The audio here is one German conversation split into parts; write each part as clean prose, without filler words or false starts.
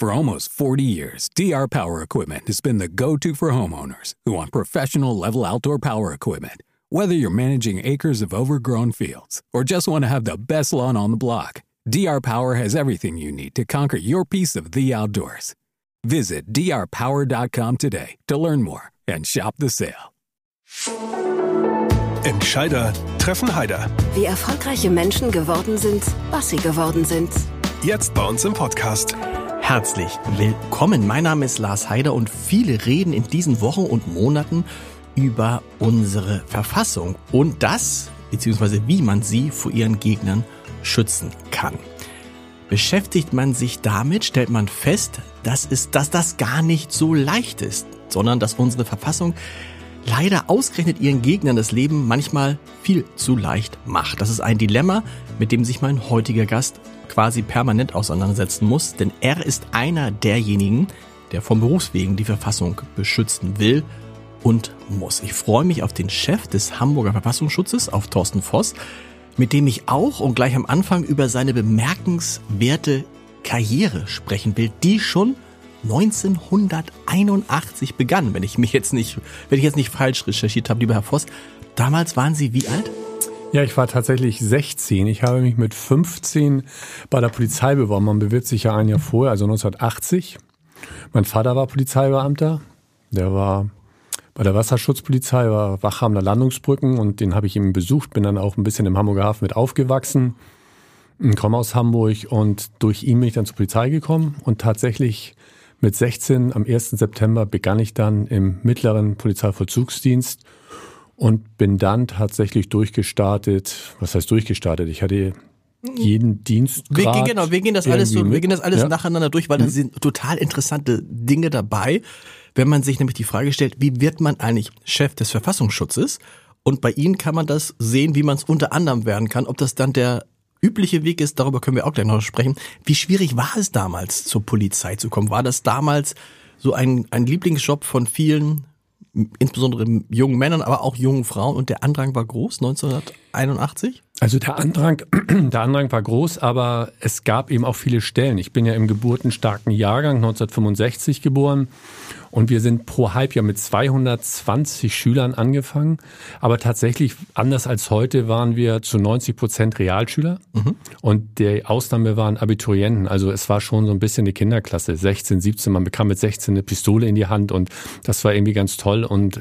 For almost 40 years, DR Power Equipment has been the go-to for homeowners who want professional level outdoor power equipment. Whether you're managing acres of overgrown fields or just want to have the best lawn on the block, DR Power has everything you need to conquer your piece of the outdoors. Visit drpower.com today to learn more and shop the sale. Entscheider treffen Heider. Wie erfolgreiche Menschen geworden sind, was sie geworden sind. Jetzt bei uns im Podcast. Herzlich willkommen. Mein Name ist Lars Heider und viele reden in diesen Wochen und Monaten über unsere Verfassung und das, beziehungsweise wie man sie vor ihren Gegnern schützen kann. Beschäftigt man sich damit, stellt man fest, dass das gar nicht so leicht ist, sondern dass unsere Verfassung leider ausgerechnet ihren Gegnern das Leben manchmal viel zu leicht macht. Das ist ein Dilemma, mit dem sich mein heutiger Gast quasi permanent auseinandersetzen muss, denn er ist einer derjenigen, der vom Berufswegen die Verfassung beschützen will und muss. Ich freue mich auf den Chef des Hamburger Verfassungsschutzes, auf Thorsten Voss, mit dem ich auch und gleich am Anfang über seine bemerkenswerte Karriere sprechen will, die schon 1981 begann, wenn ich jetzt nicht falsch recherchiert habe, lieber Herr Voss. Damals waren Sie wie alt? Ja, ich war tatsächlich 16. Ich habe mich mit 15 bei der Polizei beworben. Man bewirbt sich ja ein Jahr vorher, also 1980. Mein Vater war Polizeibeamter. Der war bei der Wasserschutzpolizei, war Wachrahmen der Landungsbrücken und den habe ich eben besucht. Bin dann auch ein bisschen im Hamburger Hafen mit aufgewachsen. Komme aus Hamburg und durch ihn bin ich dann zur Polizei gekommen und tatsächlich mit 16 am 1. September begann ich dann im mittleren Polizeivollzugsdienst und bin dann tatsächlich durchgestartet. Was heißt durchgestartet? Ich hatte jeden Dienstgrad. Wir gehen das alles nacheinander durch, weil da sind total interessante Dinge dabei, wenn man sich nämlich die Frage stellt, wie wird man eigentlich Chef des Verfassungsschutzes? Und bei Ihnen kann man das sehen, wie man es unter anderem werden kann. Ob das dann der übliche Weg ist, darüber können wir auch gleich noch sprechen. Wie schwierig war es damals, zur Polizei zu kommen? War das damals so ein Lieblingsjob von vielen, insbesondere jungen Männern, aber auch jungen Frauen? Und der Andrang war groß, 1981? Also der Andrang war groß, aber es gab eben auch viele Stellen. Ich bin ja im geburtenstarken Jahrgang 1965 geboren und wir sind pro Halbjahr mit 220 Schülern angefangen. Aber tatsächlich, anders als heute, waren wir zu 90% Realschüler und die Ausnahme waren Abiturienten. Also es war schon so ein bisschen eine Kinderklasse, 16, 17. Man bekam mit 16 eine Pistole in die Hand und das war irgendwie ganz toll. Und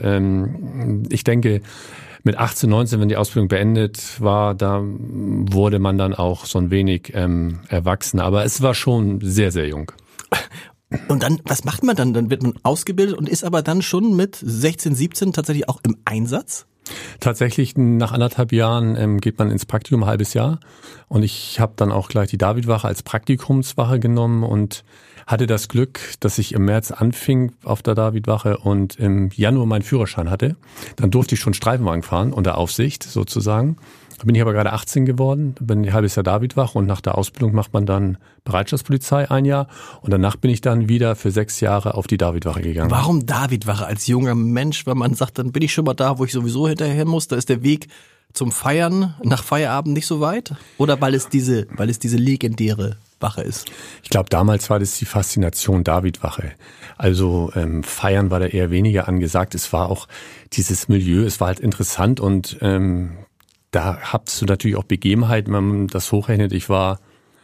ich denke, mit 18, 19, wenn die Ausbildung beendet war, da wurde man dann auch so ein wenig erwachsen. Aber es war schon sehr, sehr jung. Und dann, was macht man dann? Dann wird man ausgebildet und ist aber dann schon mit 16, 17 tatsächlich auch im Einsatz? Tatsächlich nach 1,5 Jahren geht man ins Praktikum, ein halbes Jahr. Und ich habe dann auch gleich die Davidwache als Praktikumswache genommen und hatte das Glück, dass ich im März anfing auf der Davidwache und im Januar meinen Führerschein hatte. Dann durfte ich schon Streifenwagen fahren, unter Aufsicht sozusagen. Da bin ich aber gerade 18 geworden, bin ein halbes Jahr Davidwache und nach der Ausbildung macht man dann Bereitschaftspolizei ein Jahr. Und danach bin ich dann wieder für 6 Jahre auf die Davidwache gegangen. Warum Davidwache als junger Mensch, wenn man sagt, dann bin ich schon mal da, wo ich sowieso hinterher muss, da ist der Weg zum Feiern nach Feierabend nicht so weit? Oder weil es diese legendäre Wache ist? Ich glaube, damals war das die Faszination Davidwache. Also Feiern war da eher weniger angesagt. Es war auch dieses Milieu, es war halt interessant und da hattest du natürlich auch Begebenheiten, wenn man das hochrechnet. Ich war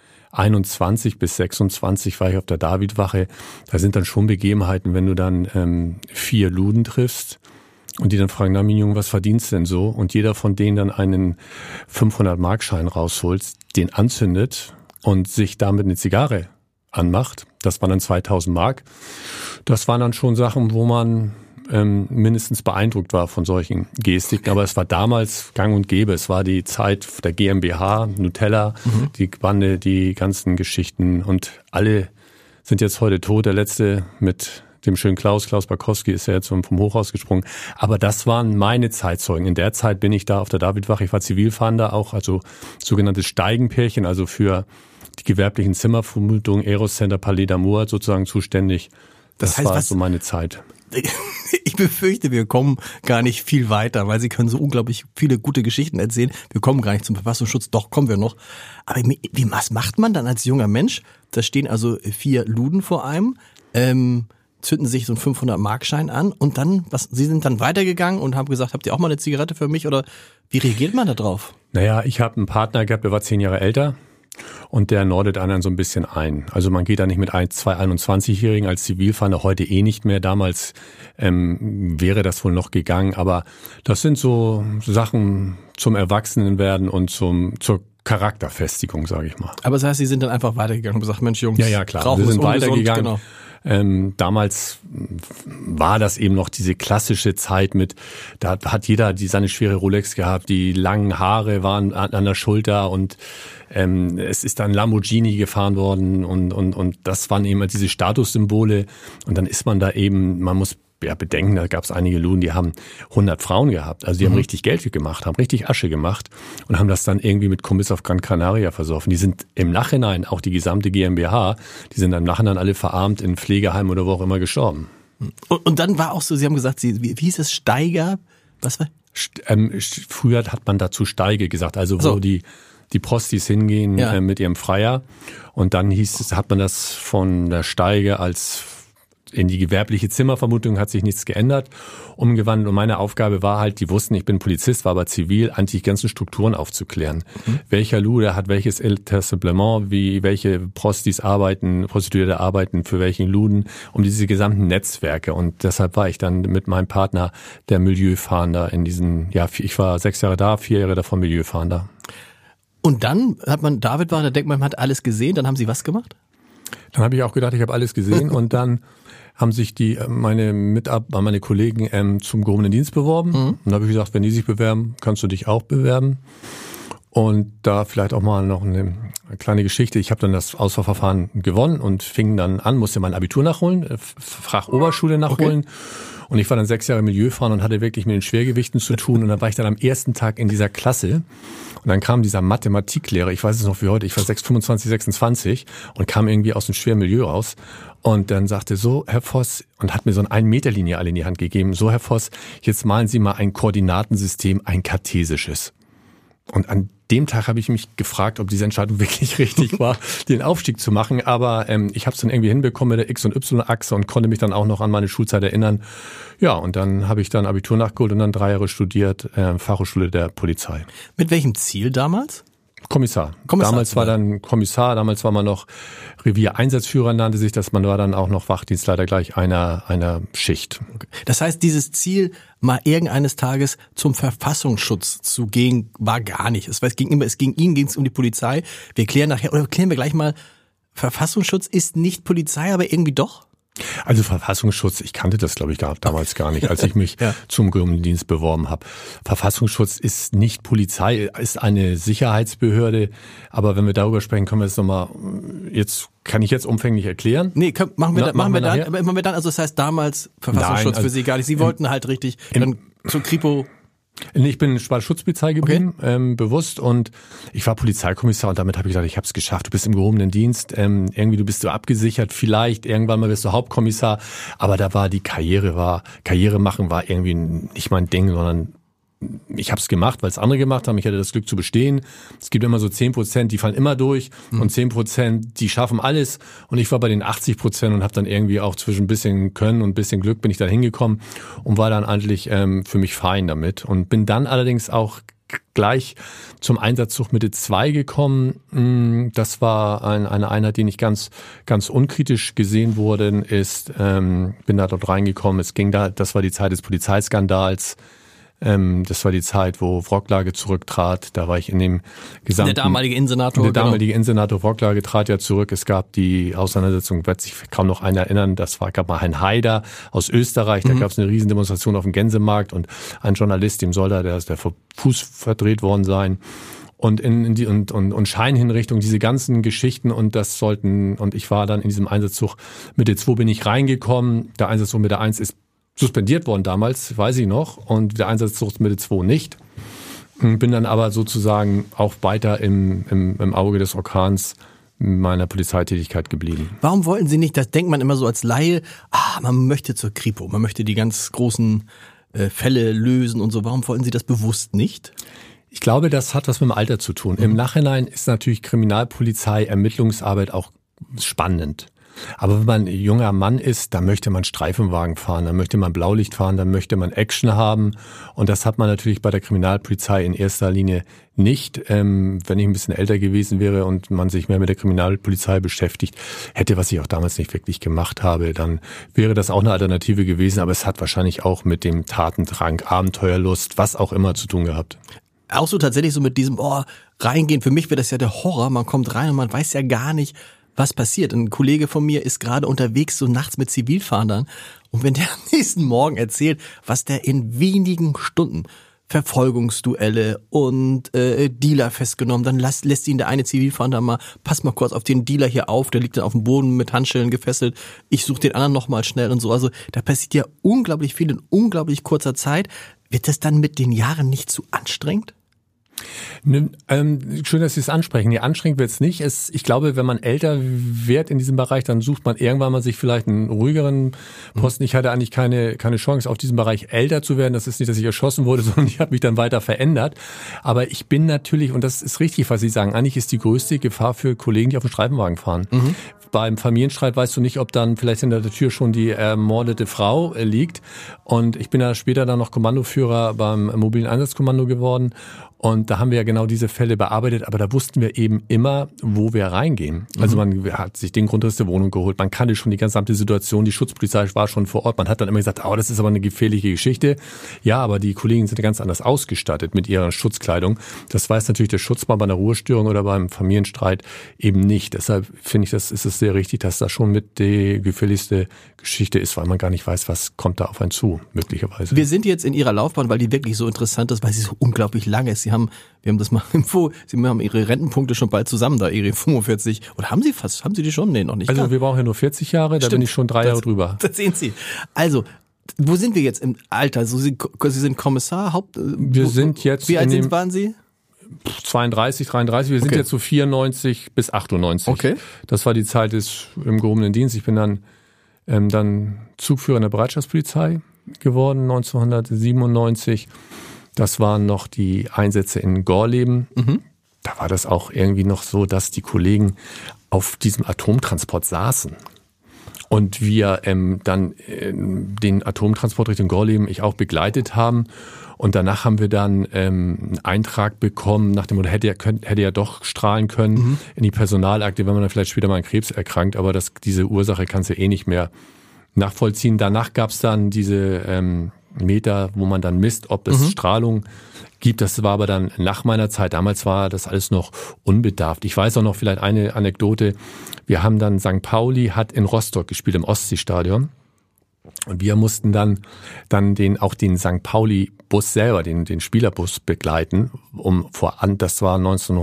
21 bis 26 war ich auf der Davidwache. Da sind dann schon Begebenheiten, wenn du dann 4 Luden triffst und die dann fragen, na mein Junge, was verdienst du denn so? Und jeder von denen dann einen 500-Mark-Schein rausholt, den anzündet und sich damit eine Zigarre anmacht. Das waren dann 2000 Mark. Das waren dann schon Sachen, wo man mindestens beeindruckt war von solchen Gestiken. Aber es war damals gang und gäbe. Es war die Zeit der GmbH, Nutella, die Bande, die ganzen Geschichten. Und alle sind jetzt heute tot. Der letzte mit dem schönen Klaus Barkowski ist ja jetzt vom Hochhaus gesprungen. Aber das waren meine Zeitzeugen. In der Zeit bin ich da auf der Davidwache. Ich war Zivilfahnder auch, also sogenanntes Steigenpärchen, also für die gewerblichen Zimmervermutungen, Eros Center, Palais d'Amour sozusagen zuständig. Das heißt, war so meine Zeit. Ich befürchte, wir kommen gar nicht viel weiter, weil Sie können so unglaublich viele gute Geschichten erzählen. Wir kommen gar nicht zum Verfassungsschutz, doch kommen wir noch. Aber was macht man dann als junger Mensch? Da stehen also 4 Luden vor einem, zünden sich so einen 500-Markschein an und dann, Sie sind dann weitergegangen und haben gesagt, habt ihr auch mal eine Zigarette für mich oder wie reagiert man da drauf? Naja, ich habe einen Partner gehabt, der war 10 Jahre älter. Und der nordet einen so ein bisschen ein. Also man geht da nicht mit 2 21-Jährigen als Zivilfahnder, heute nicht mehr. Damals wäre das wohl noch gegangen. Aber das sind so Sachen zum Erwachsenenwerden und zur Charakterfestigung, sage ich mal. Aber das heißt, Sie sind dann einfach weitergegangen und gesagt, Mensch Jungs, ja klar, wir sind weitergegangen. Genau. Damals war das eben noch diese klassische Zeit mit, da hat jeder seine schwere Rolex gehabt, die langen Haare waren an der Schulter und es ist dann Lamborghini gefahren worden und das waren eben diese Statussymbole und dann ist man da eben, man muss bedenken, da gab es einige Luden, die haben 100 Frauen gehabt, also die haben richtig Geld gemacht, haben richtig Asche gemacht und haben das dann irgendwie mit Kumpels auf Gran Canaria versoffen. Die sind im Nachhinein, auch die gesamte GmbH, die sind im Nachhinein alle verarmt in Pflegeheimen oder wo auch immer gestorben. Und dann war auch so, Sie haben gesagt, wie hieß es, Steiger? Was war? Früher hat man dazu Steige gesagt, also wo die Prostis hingehen mit ihrem Freier und dann hat man das von der Steige als in die gewerbliche Zimmervermutung hat sich nichts geändert, umgewandelt. Und meine Aufgabe war halt, die wussten, ich bin Polizist, war aber zivil, die ganzen Strukturen aufzuklären. Welcher Lude hat welches Etablissement, welche Prostituierte arbeiten für welchen Luden, um diese gesamten Netzwerke. Und deshalb war ich dann mit meinem Partner der Milieufahnder in diesen, ich war 6 Jahre da, 4 Jahre davon Milieufahnder. Und dann David war, da denkt man hat alles gesehen, dann haben Sie was gemacht? Dann habe ich auch gedacht, ich habe alles gesehen und dann haben sich meine Kollegen zum gehobenen Dienst beworben. Und dann habe ich gesagt, wenn die sich bewerben, kannst du dich auch bewerben. Und da vielleicht auch mal noch eine kleine Geschichte. Ich habe dann das Auswahlverfahren gewonnen und fing dann an, musste mein Abitur nachholen, Fachoberschule nachholen. Okay. Und ich war dann 6 Jahre Milieufahren und hatte wirklich mit den Schwergewichten zu tun. Und dann war ich dann am ersten Tag in dieser Klasse. Und dann kam dieser Mathematiklehrer, ich weiß es noch wie heute, ich war 25, 26 und kam irgendwie aus dem schweren Milieu raus. Und dann sagte so, Herr Voss, und hat mir so eine 1-Meter-Linie alle in die Hand gegeben. So, Herr Voss, jetzt malen Sie mal ein Koordinatensystem, ein kartesisches. Und an dem Tag habe ich mich gefragt, ob diese Entscheidung wirklich richtig war, den Aufstieg zu machen. Aber ich habe es dann irgendwie hinbekommen mit der X- und Y-Achse und konnte mich dann auch noch an meine Schulzeit erinnern. Ja, und dann habe ich dann Abitur nachgeholt und dann 3 Jahre studiert, Fachhochschule der Polizei. Mit welchem Ziel damals? Kommissar. Damals war dann Kommissar, damals war man noch Reviereinsatzführer, nannte sich das, man war dann auch noch Wachdienstleiter gleich einer Schicht. Okay. Das heißt, dieses Ziel, mal irgendeines Tages zum Verfassungsschutz zu gehen, war gar nicht. Es ging Ihnen ging es um die Polizei. Klären wir gleich mal, Verfassungsschutz ist nicht Polizei, aber irgendwie doch? Also Verfassungsschutz, ich kannte das, glaube ich, damals gar nicht, als ich mich zum gehobenen Dienst beworben habe. Verfassungsschutz ist nicht Polizei, ist eine Sicherheitsbehörde. Aber wenn wir darüber sprechen, können wir es nochmal, kann ich jetzt umfänglich erklären? Nee, machen wir dann, also das heißt damals Verfassungsschutz für Sie gar nicht. Sie wollten halt richtig dann zur Kripo. Ich bin bei der Schutzpolizei geblieben, bewusst, und ich war Polizeikommissar und damit habe ich gedacht, ich habe es geschafft. Du bist im gehobenen Dienst, irgendwie du bist so abgesichert, vielleicht irgendwann mal wirst du Hauptkommissar, aber da war Karriere machen war irgendwie nicht mein Ding, sondern ich habe es gemacht, weil es andere gemacht haben. Ich hatte das Glück zu bestehen. Es gibt immer so 10%, die fallen immer durch und 10%, die schaffen alles. Und ich war bei den 80% und habe dann irgendwie auch zwischen ein bisschen Können und ein bisschen Glück bin ich dann hingekommen und war dann eigentlich für mich fein damit. Und bin dann allerdings auch gleich zum Einsatzzug Mitte 2 gekommen. Das war eine Einheit, die nicht ganz unkritisch gesehen worden ist. Bin da dort reingekommen. Das war die Zeit des Polizeiskandals. Das war die Zeit, wo Wrocklage zurücktrat. Da war ich in dem gesamten... Der damalige Innensenator Wrocklage trat ja zurück. Es gab die Auseinandersetzung, wird sich kaum noch einer erinnern, gab mal Herrn Haider aus Österreich. Da gab es eine Riesendemonstration auf dem Gänsemarkt und ein Journalist, dem soll der Fuß verdreht worden sein. Und und Scheinhinrichtung, diese ganzen Geschichten, und ich war dann in diesem Einsatzzug Mitte 2 bin ich reingekommen. Der Einsatzzug Mitte 1 ist suspendiert worden damals, weiß ich noch, und der Einsatzzug Mitte 2 nicht. Bin dann aber sozusagen auch weiter im Auge des Orkans meiner Polizeitätigkeit geblieben. Warum wollten Sie nicht, das denkt man immer so als Laie, man möchte zur Kripo, man möchte die ganz großen Fälle lösen und so. Warum wollten Sie das bewusst nicht? Ich glaube, das hat was mit dem Alter zu tun. Im Nachhinein ist natürlich Kriminalpolizei, Ermittlungsarbeit auch spannend. Aber wenn man ein junger Mann ist, dann möchte man Streifenwagen fahren, dann möchte man Blaulicht fahren, dann möchte man Action haben. Und das hat man natürlich bei der Kriminalpolizei in erster Linie nicht. Wenn ich ein bisschen älter gewesen wäre und man sich mehr mit der Kriminalpolizei beschäftigt hätte, was ich auch damals nicht wirklich gemacht habe, dann wäre das auch eine Alternative gewesen. Aber es hat wahrscheinlich auch mit dem Tatendrang, Abenteuerlust, was auch immer zu tun gehabt. Auch so tatsächlich so mit diesem, reingehen. Für mich wäre das ja der Horror. Man kommt rein und man weiß ja gar nicht, was passiert. Ein Kollege von mir ist gerade unterwegs, so nachts mit Zivilfahndern. Und wenn der am nächsten Morgen erzählt, was der in wenigen Stunden Verfolgungsduelle und Dealer festgenommen, dann lässt ihn der eine Zivilfahnder mal, pass mal kurz auf den Dealer hier auf, der liegt dann auf dem Boden mit Handschellen gefesselt, ich suche den anderen nochmal schnell und so. Also da passiert ja unglaublich viel in unglaublich kurzer Zeit. Wird das dann mit den Jahren nicht zu anstrengend? Schön, dass Sie es ansprechen. Nee, anstrengend wird es nicht. Ich glaube, wenn man älter wird in diesem Bereich, dann sucht man irgendwann mal sich vielleicht einen ruhigeren Posten. Ich hatte eigentlich keine Chance, auf diesem Bereich älter zu werden. Das ist nicht, dass ich erschossen wurde, sondern ich habe mich dann weiter verändert. Aber ich bin natürlich, und das ist richtig, was Sie sagen, eigentlich ist die größte Gefahr für Kollegen, die auf dem Streifenwagen fahren. Beim Familienstreit weißt du nicht, ob dann vielleicht hinter der Tür schon die ermordete Frau liegt. Und ich bin da später dann noch Kommandoführer beim mobilen Einsatzkommando geworden. Und da haben wir ja genau diese Fälle bearbeitet, aber da wussten wir eben immer, wo wir reingehen. Also man hat sich den Grundriss der Wohnung geholt, man kannte schon die gesamte Situation, die Schutzpolizei war schon vor Ort, man hat dann immer gesagt, das ist aber eine gefährliche Geschichte. Ja, aber die Kollegen sind ganz anders ausgestattet mit ihrer Schutzkleidung. Das weiß natürlich der Schutzmann bei einer Ruhestörung oder beim Familienstreit eben nicht. Deshalb finde ich, ist es sehr richtig, dass das schon mit die gefährlichste Geschichte ist, weil man gar nicht weiß, was kommt da auf einen zu, möglicherweise. Wir sind jetzt in Ihrer Laufbahn, weil die wirklich so interessant ist, weil sie so unglaublich lang ist. Wir haben das mal Sie haben Ihre Rentenpunkte schon bald zusammen da, Ihre 45. Oder haben Sie die schon? Nee, noch nicht. Also wir brauchen ja nur 40 Jahre, da bin ich schon 3 Jahre drüber. Das sehen Sie. Also, wo sind wir jetzt im Alter? Also Sie sind Kommissar, Wir sind jetzt. Wie alt waren Sie? 32, 33. Wir sind jetzt so 94 bis 98. Okay. Das war die Zeit im gehobenen Dienst. Ich bin dann Zugführer in der Bereitschaftspolizei geworden, 1997. Das waren noch die Einsätze in Gorleben. Da war das auch irgendwie noch so, dass die Kollegen auf diesem Atomtransport saßen. Und wir dann den Atomtransport Richtung Gorleben, ich auch begleitet haben. Und danach haben wir dann einen Eintrag bekommen, nach dem Motto, hätte ja doch strahlen können in die Personalakte, wenn man dann vielleicht später mal an Krebs erkrankt. Aber diese Ursache kannst du nicht mehr nachvollziehen. Danach gab es dann diese Meter, wo man dann misst, ob es Strahlung gibt. Das war aber dann nach meiner Zeit. Damals war das alles noch unbedarft. Ich weiß auch noch vielleicht eine Anekdote. Wir haben dann St. Pauli hat in Rostock gespielt, im Ostseestadion. Und wir mussten dann auch den St. Pauli-Bus selber, den Spielerbus begleiten, das war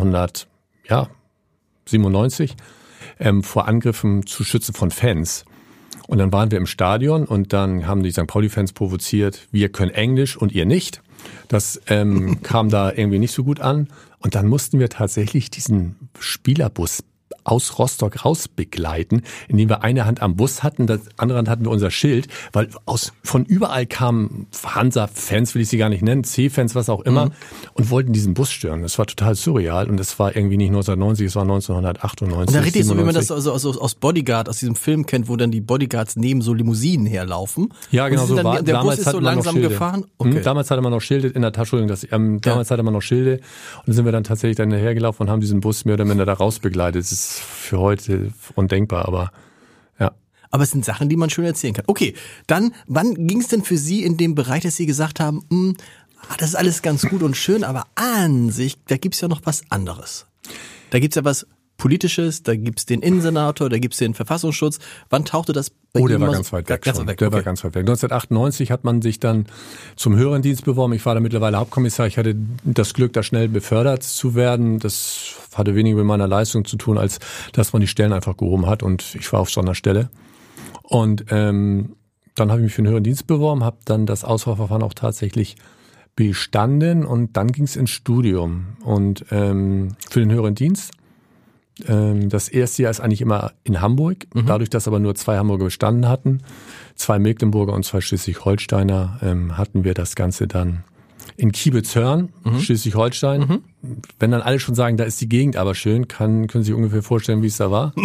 1997, vor Angriffen zu schützen von Fans. Und dann waren wir im Stadion und dann haben die St. Pauli-Fans provoziert, wir können Englisch und ihr nicht. Das kam da irgendwie nicht so gut an. Und dann mussten wir tatsächlich diesen Spielerbus aus Rostock raus begleiten, indem wir eine Hand am Bus hatten, das andere Hand hatten wir unser Schild, weil von überall kamen Hansa-Fans, will ich sie gar nicht nennen, C-Fans, was auch immer, und wollten diesen Bus stören. Das war total surreal und das war irgendwie nicht 1990, es war 1998. Und da richtig 97. So, wie man das aus Bodyguard, aus diesem Film kennt, wo dann die Bodyguards neben so Limousinen herlaufen. Ja, genau so war. Der Bus ist so langsam gefahren. Okay. Damals hatte man noch Schilde in der Tasche, damals hatte man noch Schilde und dann sind wir dann tatsächlich dahergelaufen und haben diesen Bus mehr oder minder da raus begleitet. Das ist für heute undenkbar, aber ja. Aber es sind Sachen, die man schön erzählen kann. Okay, dann, wann ging es denn für Sie in dem Bereich, dass Sie gesagt haben, das ist alles ganz gut und schön, aber an sich, da gibt's ja noch was anderes. Da gibt's ja was Politisches, da gibt's den Innensenator, da gibt's den Verfassungsschutz. Wann tauchte das bei Ihnen? Der war ganz weit weg. Der war ganz weit weg. 1998 hat man sich dann zum höheren Dienst beworben. Ich war da mittlerweile Hauptkommissar. Ich hatte das Glück, da schnell befördert zu werden. Das hatte weniger mit meiner Leistung zu tun, als dass man die Stellen einfach gehoben hat. Und ich war auf Sonderstelle. Und dann habe ich mich für den höheren Dienst beworben, habe dann das Auswahlverfahren auch tatsächlich bestanden. Und dann ging es ins Studium. Und für den höheren Dienst Das erste Jahr ist eigentlich immer in Hamburg. Dadurch, dass aber nur 2 Hamburger bestanden hatten, 2 Mecklenburger und 2 Schleswig-Holsteiner, hatten wir das Ganze dann in Kiebitz-Hörn, Schleswig-Holstein. Wenn dann alle schon sagen, da ist die Gegend aber schön, können Sie sich ungefähr vorstellen, wie es da war.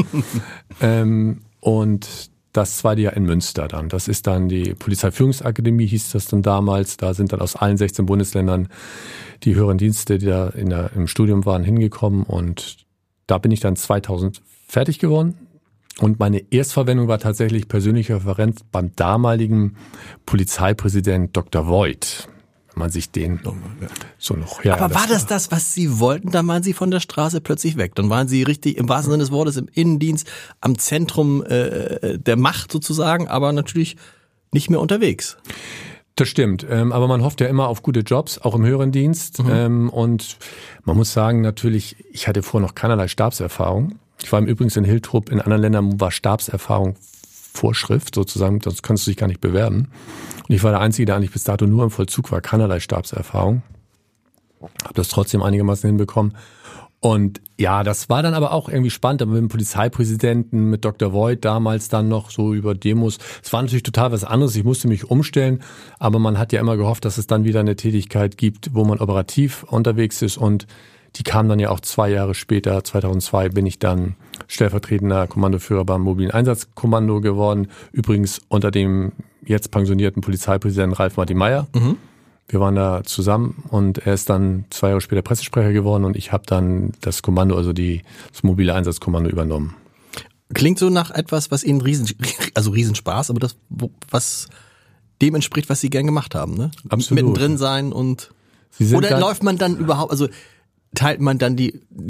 Und das zweite Jahr in Münster dann. Das ist dann die Polizeiführungsakademie, hieß das dann damals. Da sind dann aus allen 16 Bundesländern die höheren Dienste, die da im Studium waren, hingekommen. Und da bin ich dann 2000 fertig geworden. Und meine Erstverwendung war tatsächlich persönlicher Referent beim damaligen Polizeipräsident Dr. Voigt. Wenn man sich den so noch... Ja, aber war das, was Sie wollten? Dann waren Sie von der Straße plötzlich weg. Dann waren Sie richtig, im wahrsten Sinne des Wortes, im Innendienst, am Zentrum der Macht sozusagen, aber natürlich nicht mehr unterwegs. Das stimmt, aber man hofft ja immer auf gute Jobs, auch im höheren Dienst. Und man muss sagen, natürlich, ich hatte vorher noch keinerlei Stabserfahrung. Ich war übrigens in Hiltrup, in anderen Ländern war Stabserfahrung Vorschrift sozusagen, sonst kannst du dich gar nicht bewerben. Und ich war der Einzige, der eigentlich bis dato nur im Vollzug war, keinerlei Stabserfahrung. Habe das trotzdem einigermaßen hinbekommen. Und ja, das war dann aber auch irgendwie spannend, aber mit dem Polizeipräsidenten, mit Dr. Voigt damals dann noch so über Demos. Es war natürlich total was anderes, ich musste mich umstellen, aber man hat ja immer gehofft, dass es dann wieder eine Tätigkeit gibt, wo man operativ unterwegs ist, und die kam dann ja auch 2 Jahre später, 2002 bin ich dann stellvertretender Kommandoführer beim mobilen Einsatzkommando geworden. Übrigens unter dem jetzt pensionierten Polizeipräsidenten Ralf-Martin Meyer. Wir waren da zusammen und er ist dann 2 Jahre später Pressesprecher geworden und ich habe dann das Kommando, also das mobile Einsatzkommando übernommen. Klingt so nach etwas, was Ihnen Riesenspaß, aber das, was dem entspricht, was Sie gern gemacht haben, ne? Absolut. Mittendrin sein und... Oder läuft man dann überhaupt, also teilt man dann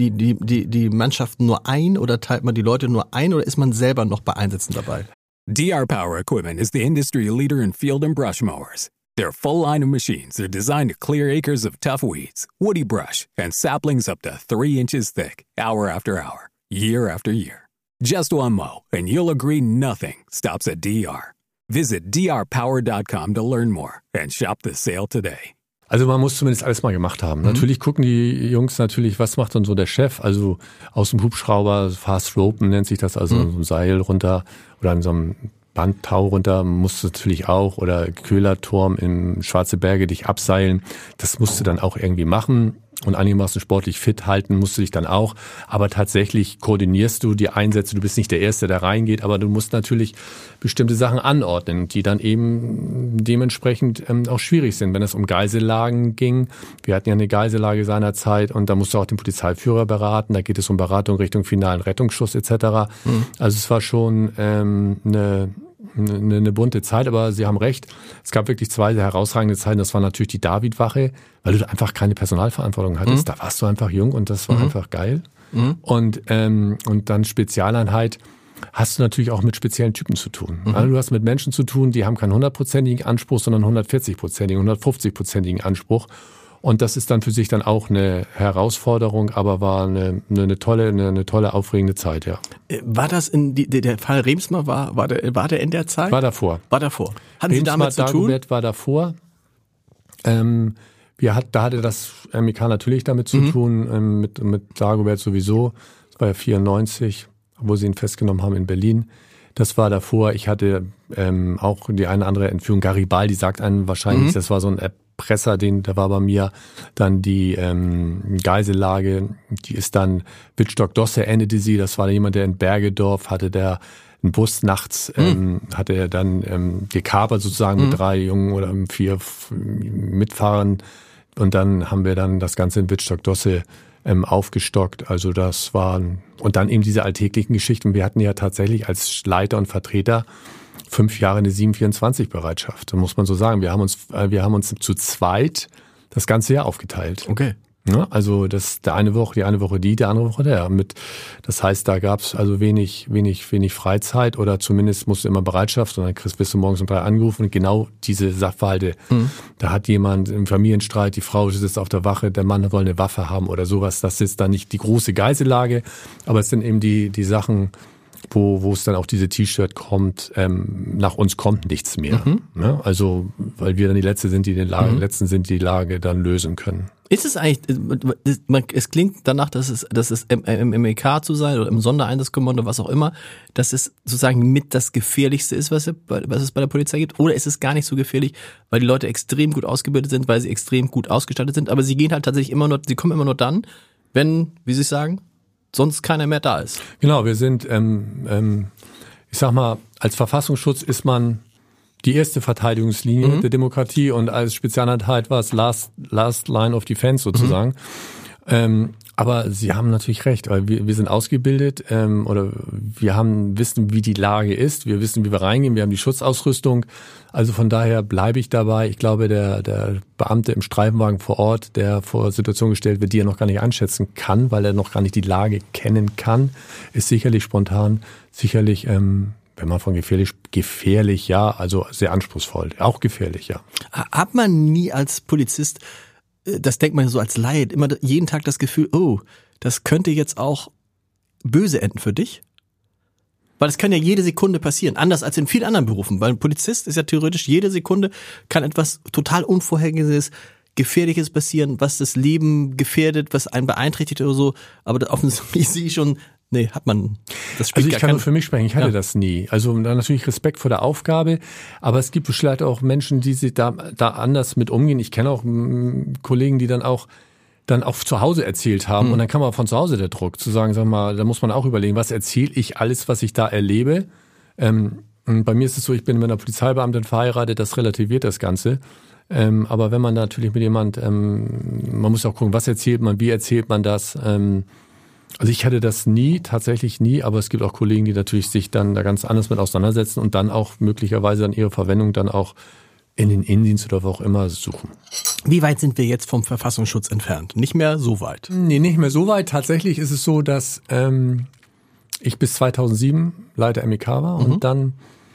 die Mannschaften nur ein oder teilt man die Leute nur ein oder ist man selber noch bei Einsätzen dabei? DR Power Equipment is the industry leader in field and brush mowers. Their full line of machines are designed to clear acres of tough weeds, woody brush, and saplings up to 3 inches thick, hour after hour, year after year. Just one mow, and you'll agree nothing stops at DR. Visit drpower.com to learn more and shop the sale today. Also man muss zumindest alles mal gemacht haben. Natürlich gucken die Jungs was macht dann so der Chef, also aus dem Hubschrauber, Fast Ropen nennt sich das, also so ein Seil runter oder in so einem Bandtau runter musst du natürlich auch, oder Köhlerturm im Schwarze Berge dich abseilen. Das musst du dann auch irgendwie machen und einigermaßen sportlich fit halten musst du dich dann auch. Aber tatsächlich koordinierst du die Einsätze. Du bist nicht der Erste, der reingeht, aber du musst natürlich bestimmte Sachen anordnen, die dann eben dementsprechend auch schwierig sind. Wenn es um Geisellagen ging, wir hatten ja eine Geisellage seinerzeit und da musst du auch den Polizeiführer beraten. Da geht es um Beratung Richtung finalen Rettungsschuss etc. Also es war schon eine bunte Zeit, aber Sie haben recht. Es gab wirklich 2 sehr herausragende Zeiten. Das war natürlich die Davidwache, weil du einfach keine Personalverantwortung hattest. Da warst du einfach jung und das war einfach geil. Und dann Spezialeinheit hast du natürlich auch mit speziellen Typen zu tun. Also du hast mit Menschen zu tun, die haben keinen 100%igen Anspruch, sondern 140%igen, 150%igen Anspruch. Und das ist dann für sich dann auch eine Herausforderung, aber war eine tolle, aufregende Zeit, ja. War das der Fall Remsmar, war der in der Zeit? War davor. Hatten Sie damit zu tun? Dagobert war davor. Da hatte das MIK natürlich damit zu tun, mit Dagobert sowieso. Das war ja 94, wo sie ihn festgenommen haben in Berlin. Das war davor. Ich hatte auch die eine andere Entführung. Garibaldi sagt einem wahrscheinlich, das war so ein Erpresser, der war bei mir. Dann die Geisellage, die ist dann Wittstock-Dosse endete sie. Das war jemand, der in Bergedorf hatte, der einen Bus nachts hatte er dann gekapert sozusagen mit 3 Jungen oder 4 Mitfahrern. Und dann haben wir dann das Ganze in Wittstock-Dosse aufgestockt. Also das waren, und dann eben diese alltäglichen Geschichten. Wir hatten ja tatsächlich als Leiter und Vertreter 5 Jahre eine 7-24-Bereitschaft. Da muss man so sagen. Wir haben uns zu zweit das ganze Jahr aufgeteilt. Okay. Ja, also die eine Woche die, der andere Woche der. Das heißt, da gab es also wenig Freizeit oder zumindest musst du immer Bereitschaft und dann bist du morgens um 3 angerufen und genau diese Sachverhalte. Da hat jemand im Familienstreit, die Frau sitzt auf der Wache, der Mann soll eine Waffe haben oder sowas. Das ist dann nicht die große Geisellage, aber es sind eben die Sachen, wo es dann auch diese T-Shirt kommt, nach uns kommt nichts mehr. Ne? Also, weil wir dann die Letzten sind, die die Lage dann lösen können. Ist es eigentlich, es klingt danach, dass es im MEK zu sein oder im Sondereinsatzkommando, was auch immer, dass es sozusagen mit das Gefährlichste ist, was es bei der Polizei gibt? Oder ist es gar nicht so gefährlich, weil die Leute extrem gut ausgebildet sind, weil sie extrem gut ausgestattet sind, aber sie gehen halt tatsächlich sie kommen immer nur dann, wenn, wie Sie sagen, sonst keiner mehr da ist. Genau, wir sind, ich sag mal, als Verfassungsschutz ist man die erste Verteidigungslinie der Demokratie und als Spezialeinheit war es last line of defense sozusagen. Aber Sie haben natürlich recht, weil wir sind ausgebildet oder wir wissen, wie die Lage ist, wir wissen, wie wir reingehen, wir haben die Schutzausrüstung. Also von daher bleibe ich dabei. Ich glaube, der Beamte im Streifenwagen vor Ort, der vor Situationen gestellt wird, die er noch gar nicht einschätzen kann, weil er noch gar nicht die Lage kennen kann, ist sicherlich spontan, sicherlich, wenn man von gefährlich, ja, also sehr anspruchsvoll, auch gefährlich, ja. Hat man nie als Polizist, das denkt man so als Laie, immer jeden Tag das Gefühl, oh, das könnte jetzt auch böse enden für dich? Weil es kann ja jede Sekunde passieren, anders als in vielen anderen Berufen. Weil ein Polizist ist ja theoretisch, jede Sekunde kann etwas total Unvorhergesehenes, Gefährliches passieren, was das Leben gefährdet, was einen beeinträchtigt oder so. Aber offensichtlich sehe ich schon, nee, hat man, das spielt also ich kann nur für mich sprechen, ich hatte das nie. Also natürlich Respekt vor der Aufgabe, aber es gibt vielleicht auch Menschen, die sich da anders mit umgehen. Ich kenne auch Kollegen, die dann auch zu Hause erzählt haben und dann kam aber von zu Hause der Druck, zu sagen, sag mal, da muss man auch überlegen, was erzähle ich alles, was ich da erlebe. Bei mir ist es so, ich bin mit einer Polizeibeamtin verheiratet, das relativiert das Ganze. Aber wenn man natürlich mit jemand, man muss auch gucken, was erzählt man, wie erzählt man das. Also ich hatte das tatsächlich nie, aber es gibt auch Kollegen, die natürlich sich dann da ganz anders mit auseinandersetzen und dann auch möglicherweise dann ihre Verwendung dann auch in den Innendienst oder wo auch immer suchen. Wie weit sind wir jetzt vom Verfassungsschutz entfernt? Nicht mehr so weit? Nee, nicht mehr so weit. Tatsächlich ist es so, dass ich bis 2007 Leiter MEK war und dann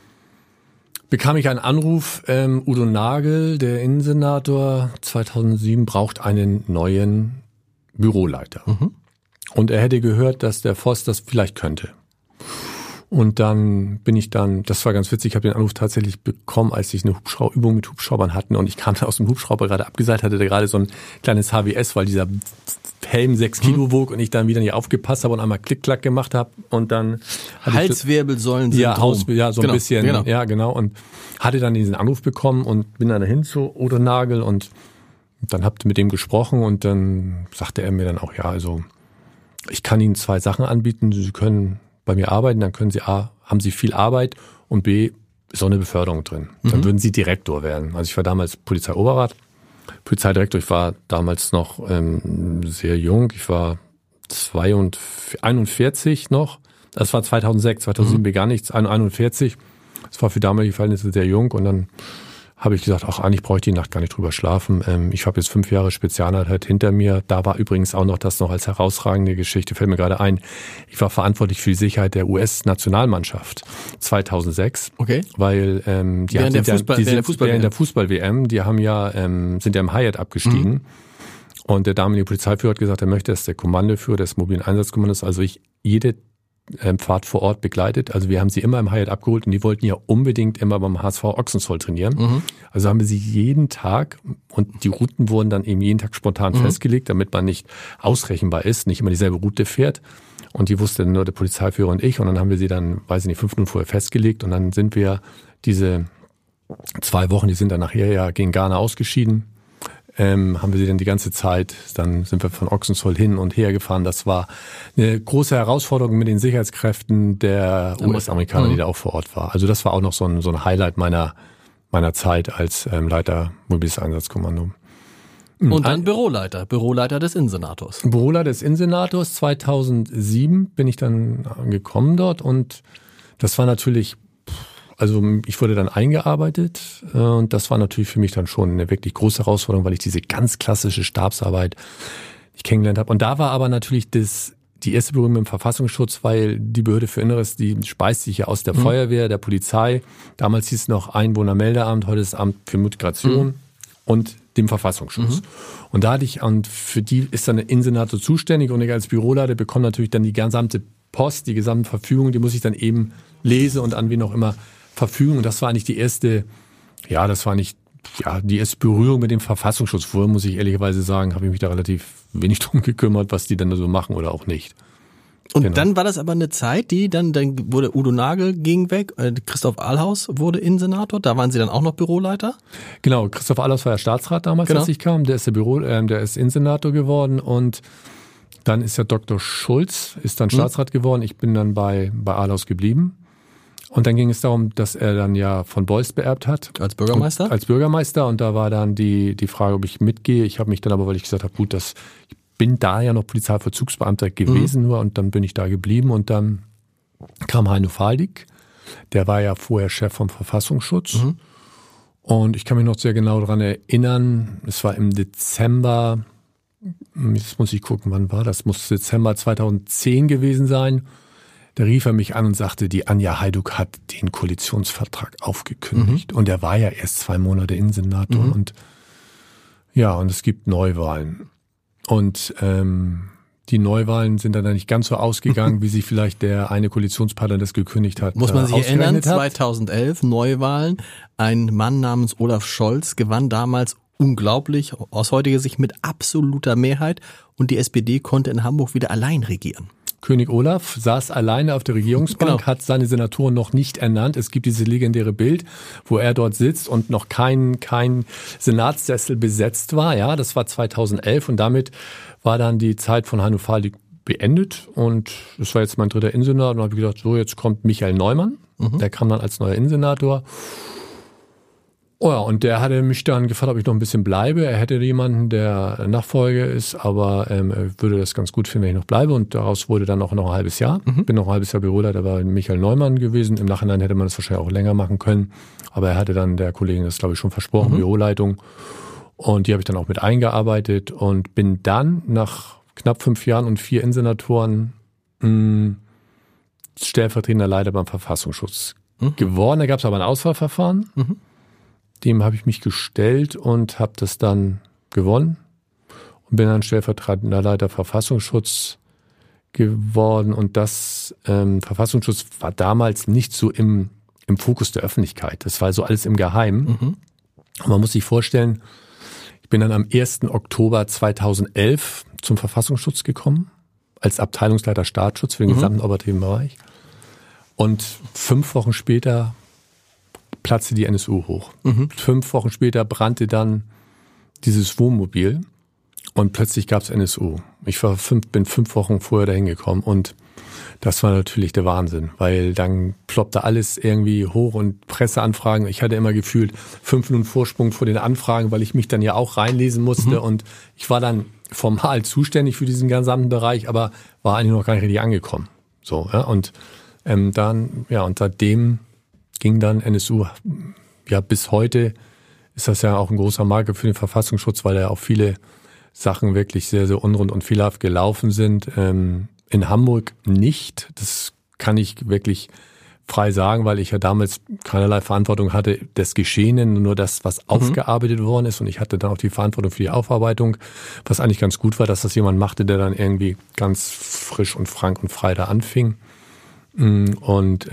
bekam ich einen Anruf, Udo Nagel, der Innensenator, 2007 braucht einen neuen Büroleiter. Und er hätte gehört, dass der Voss das vielleicht könnte. Und dann das war ganz witzig, ich habe den Anruf tatsächlich bekommen, als ich eine Übung mit Hubschraubern hatten und ich kam aus dem Hubschrauber gerade abgeseilt, hatte da gerade so ein kleines HWS, weil dieser Helm 6 Kilo wog und ich dann wieder nicht aufgepasst habe und einmal Klick-Klack gemacht habe und dann Halswirbelsäulen-Syndrom. Ja, so ein bisschen. Genau. Ja, genau. Und hatte dann diesen Anruf bekommen und bin dann dahin zu Udo Nagel und dann habt mit dem gesprochen und dann sagte er mir dann auch, ja, also ich kann Ihnen 2 Sachen anbieten. Sie können bei mir arbeiten, dann können Sie haben Sie viel Arbeit und B, ist auch eine Beförderung drin. Dann würden Sie Direktor werden. Also ich war damals Polizeioberrat, Polizeidirektor. Ich war damals noch sehr jung. Ich war 41 noch. Das war 2006, 2007 begann ich, 41. Das war für damalige Verhältnisse sehr jung und dann habe ich gesagt, ach, eigentlich brauche ich die Nacht gar nicht drüber schlafen. Ich habe jetzt 5 Jahre Spezialeinheit hinter mir. Da war übrigens auch das noch als herausragende Geschichte, fällt mir gerade ein. Ich war verantwortlich für die Sicherheit der US-Nationalmannschaft 2006. Okay. Weil die sind in der Fußball-WM, die haben sind ja im Hyatt abgestiegen. Und der damalige Polizeiführer hat gesagt, er möchte, dass der Kommandoführer des mobilen Einsatzkommandos, also jede Fahrt vor Ort begleitet. Also wir haben sie immer im Hyatt abgeholt und die wollten ja unbedingt immer beim HSV Ochsenzoll trainieren. Also haben wir sie jeden Tag und die Routen wurden dann eben jeden Tag spontan festgelegt, damit man nicht ausrechenbar ist, nicht immer dieselbe Route fährt. Und die wusste nur der Polizeiführer und ich und dann haben wir sie dann, 5 Minuten vorher festgelegt und dann sind wir diese 2 Wochen, die sind dann nachher ja gegen Ghana ausgeschieden. Haben wir sie dann die ganze Zeit, dann sind wir von Ochsenzoll hin und her gefahren. Das war eine große Herausforderung mit den Sicherheitskräften der US-Amerikaner, die da auch vor Ort war. Also das war auch noch so ein Highlight meiner Zeit als Leiter mobiles Einsatzkommando. Und dann Büroleiter des Innensenators. Büroleiter des Innensenators, 2007 bin ich dann gekommen dort und das war natürlich... Also ich wurde dann eingearbeitet und das war natürlich für mich dann schon eine wirklich große Herausforderung, weil ich diese ganz klassische Stabsarbeit nicht kennengelernt habe. Und da war aber natürlich die erste Berührung mit dem Verfassungsschutz, weil die Behörde für Inneres, die speist sich ja aus der Feuerwehr, der Polizei. Damals hieß es noch Einwohnermeldeamt, heute ist das Amt für Migration und dem Verfassungsschutz. Und für die ist dann der Innensenator zuständig und ich als Büroleiter bekomme natürlich dann die gesamte Post, die gesamten Verfügungen, die muss ich dann eben lesen und an wen auch immer verfügen. Und das war eigentlich die erste Berührung mit dem Verfassungsschutz. Vorher, muss ich ehrlicherweise sagen, habe ich mich da relativ wenig drum gekümmert, was die dann so machen oder auch nicht. Und dann war das aber eine Zeit, dann wurde Udo Nagel ging weg, Christoph Ahlhaus wurde Innensenator, da waren Sie dann auch noch Büroleiter? Genau, Christoph Ahlhaus war ja Staatsrat damals, als ich kam, der ist der ist Innensenator geworden und dann ist ja Dr. Schulz, ist dann Staatsrat geworden, ich bin dann bei Ahlhaus geblieben. Und dann ging es darum, dass er dann ja von Beuys beerbt hat. Als Bürgermeister? Als Bürgermeister und da war dann die Frage, ob ich mitgehe. Ich habe mich dann aber, weil ich gesagt habe, gut, ich bin da ja noch Polizeivollzugsbeamter gewesen nur und dann bin ich da geblieben und dann kam Heino Faldig, der war ja vorher Chef vom Verfassungsschutz und ich kann mich noch sehr genau daran erinnern, es war im Dezember, jetzt muss ich gucken, wann war das, muss Dezember 2010 gewesen sein, da rief er mich an und sagte, die Anja Hajduk hat den Koalitionsvertrag aufgekündigt und er war ja erst 2 Monate Innensenator und es gibt Neuwahlen. Und die Neuwahlen sind dann nicht ganz so ausgegangen, wie sich vielleicht der eine Koalitionspartner das gekündigt hat. Muss man sich erinnern, 2011 Neuwahlen, ein Mann namens Olaf Scholz gewann damals unglaublich, aus heutiger Sicht mit absoluter Mehrheit und die SPD konnte in Hamburg wieder allein regieren. König Olaf saß alleine auf der Regierungsbank, hat seine Senatoren noch nicht ernannt. Es gibt dieses legendäre Bild, wo er dort sitzt und noch kein Senatssessel besetzt war. Ja, das war 2011 und damit war dann die Zeit von Heino Faldig beendet und das war jetzt mein 3. Innensenator und dann habe ich gedacht, so jetzt kommt Michael Neumann, der kam dann als neuer Innensenator. Oh ja, und der hatte mich dann gefragt, ob ich noch ein bisschen bleibe. Er hätte jemanden, der Nachfolger ist, aber er würde das ganz gut finden, wenn ich noch bleibe. Und daraus wurde dann auch noch ein halbes Jahr. Bin noch ein halbes Jahr Büroleiter bei Michael Neumann gewesen. Im Nachhinein hätte man das wahrscheinlich auch länger machen können. Aber er hatte dann der Kollegin das, glaube ich, schon versprochen, Büroleitung. Und die habe ich dann auch mit eingearbeitet und bin dann nach knapp 5 Jahren und 4 Innensenatoren stellvertretender Leiter beim Verfassungsschutz geworden. Da gab es aber ein Auswahlverfahren. Dem habe ich mich gestellt und habe das dann gewonnen und bin dann stellvertretender Leiter Verfassungsschutz geworden. Und das Verfassungsschutz war damals nicht so im Fokus der Öffentlichkeit. Das war so alles im Geheimen. Und man muss sich vorstellen, ich bin dann am 1. Oktober 2011 zum Verfassungsschutz gekommen, als Abteilungsleiter Staatsschutz für den gesamten operativen Bereich. Und 5 Wochen später platzte die NSU hoch. 5 Wochen später brannte dann dieses Wohnmobil und plötzlich gab es NSU. Ich bin 5 Wochen vorher dahin gekommen und das war natürlich der Wahnsinn, weil dann ploppte alles irgendwie hoch und Presseanfragen. Ich hatte immer gefühlt 5 Minuten Vorsprung vor den Anfragen, weil ich mich dann ja auch reinlesen musste und ich war dann formal zuständig für diesen gesamten Bereich, aber war eigentlich noch gar nicht richtig angekommen. So, ja, und seitdem ging dann NSU, ja, bis heute ist das ja auch ein großer Marke für den Verfassungsschutz, weil ja auch viele Sachen wirklich sehr, sehr unrund und fehlerhaft gelaufen sind. In Hamburg nicht. Das kann ich wirklich frei sagen, weil ich ja damals keinerlei Verantwortung hatte des Geschehenen, nur das, was aufgearbeitet worden ist. Und ich hatte dann auch die Verantwortung für die Aufarbeitung, was eigentlich ganz gut war, dass das jemand machte, der dann irgendwie ganz frisch und frank und frei da anfing. Und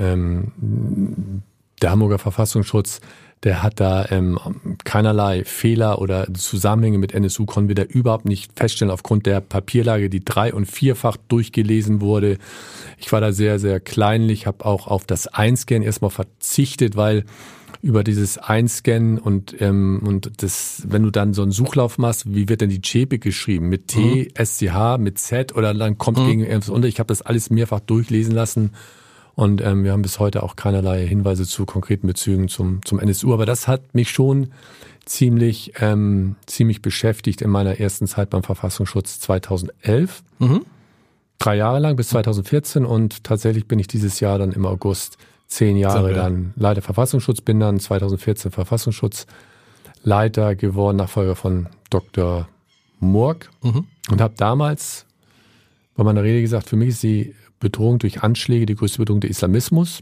der Hamburger Verfassungsschutz, der hat da keinerlei Fehler oder Zusammenhänge mit NSU, konnten wir da überhaupt nicht feststellen aufgrund der Papierlage, die 3- und 4-fach durchgelesen wurde. Ich war da sehr, sehr kleinlich, habe auch auf das Einscannen erstmal verzichtet, weil über dieses Einscannen und das, wenn du dann so einen Suchlauf machst, wie wird denn die CEPIC geschrieben? Mit T, SCH, mit Z oder dann kommt gegen irgendwas unter. Ich habe das alles mehrfach durchlesen lassen. Und wir haben bis heute auch keinerlei Hinweise zu konkreten Bezügen zum NSU. Aber das hat mich schon ziemlich beschäftigt in meiner ersten Zeit beim Verfassungsschutz 2011. 3 Jahre lang bis 2014 und tatsächlich bin ich dieses Jahr dann im August 10 Jahre dann Leiter Verfassungsschutz, bin dann 2014 Verfassungsschutzleiter geworden, Nachfolger von Dr. Murk und habe damals bei meiner Rede gesagt, für mich ist die Bedrohung durch Anschläge, die größte Bedrohung der Islamismus,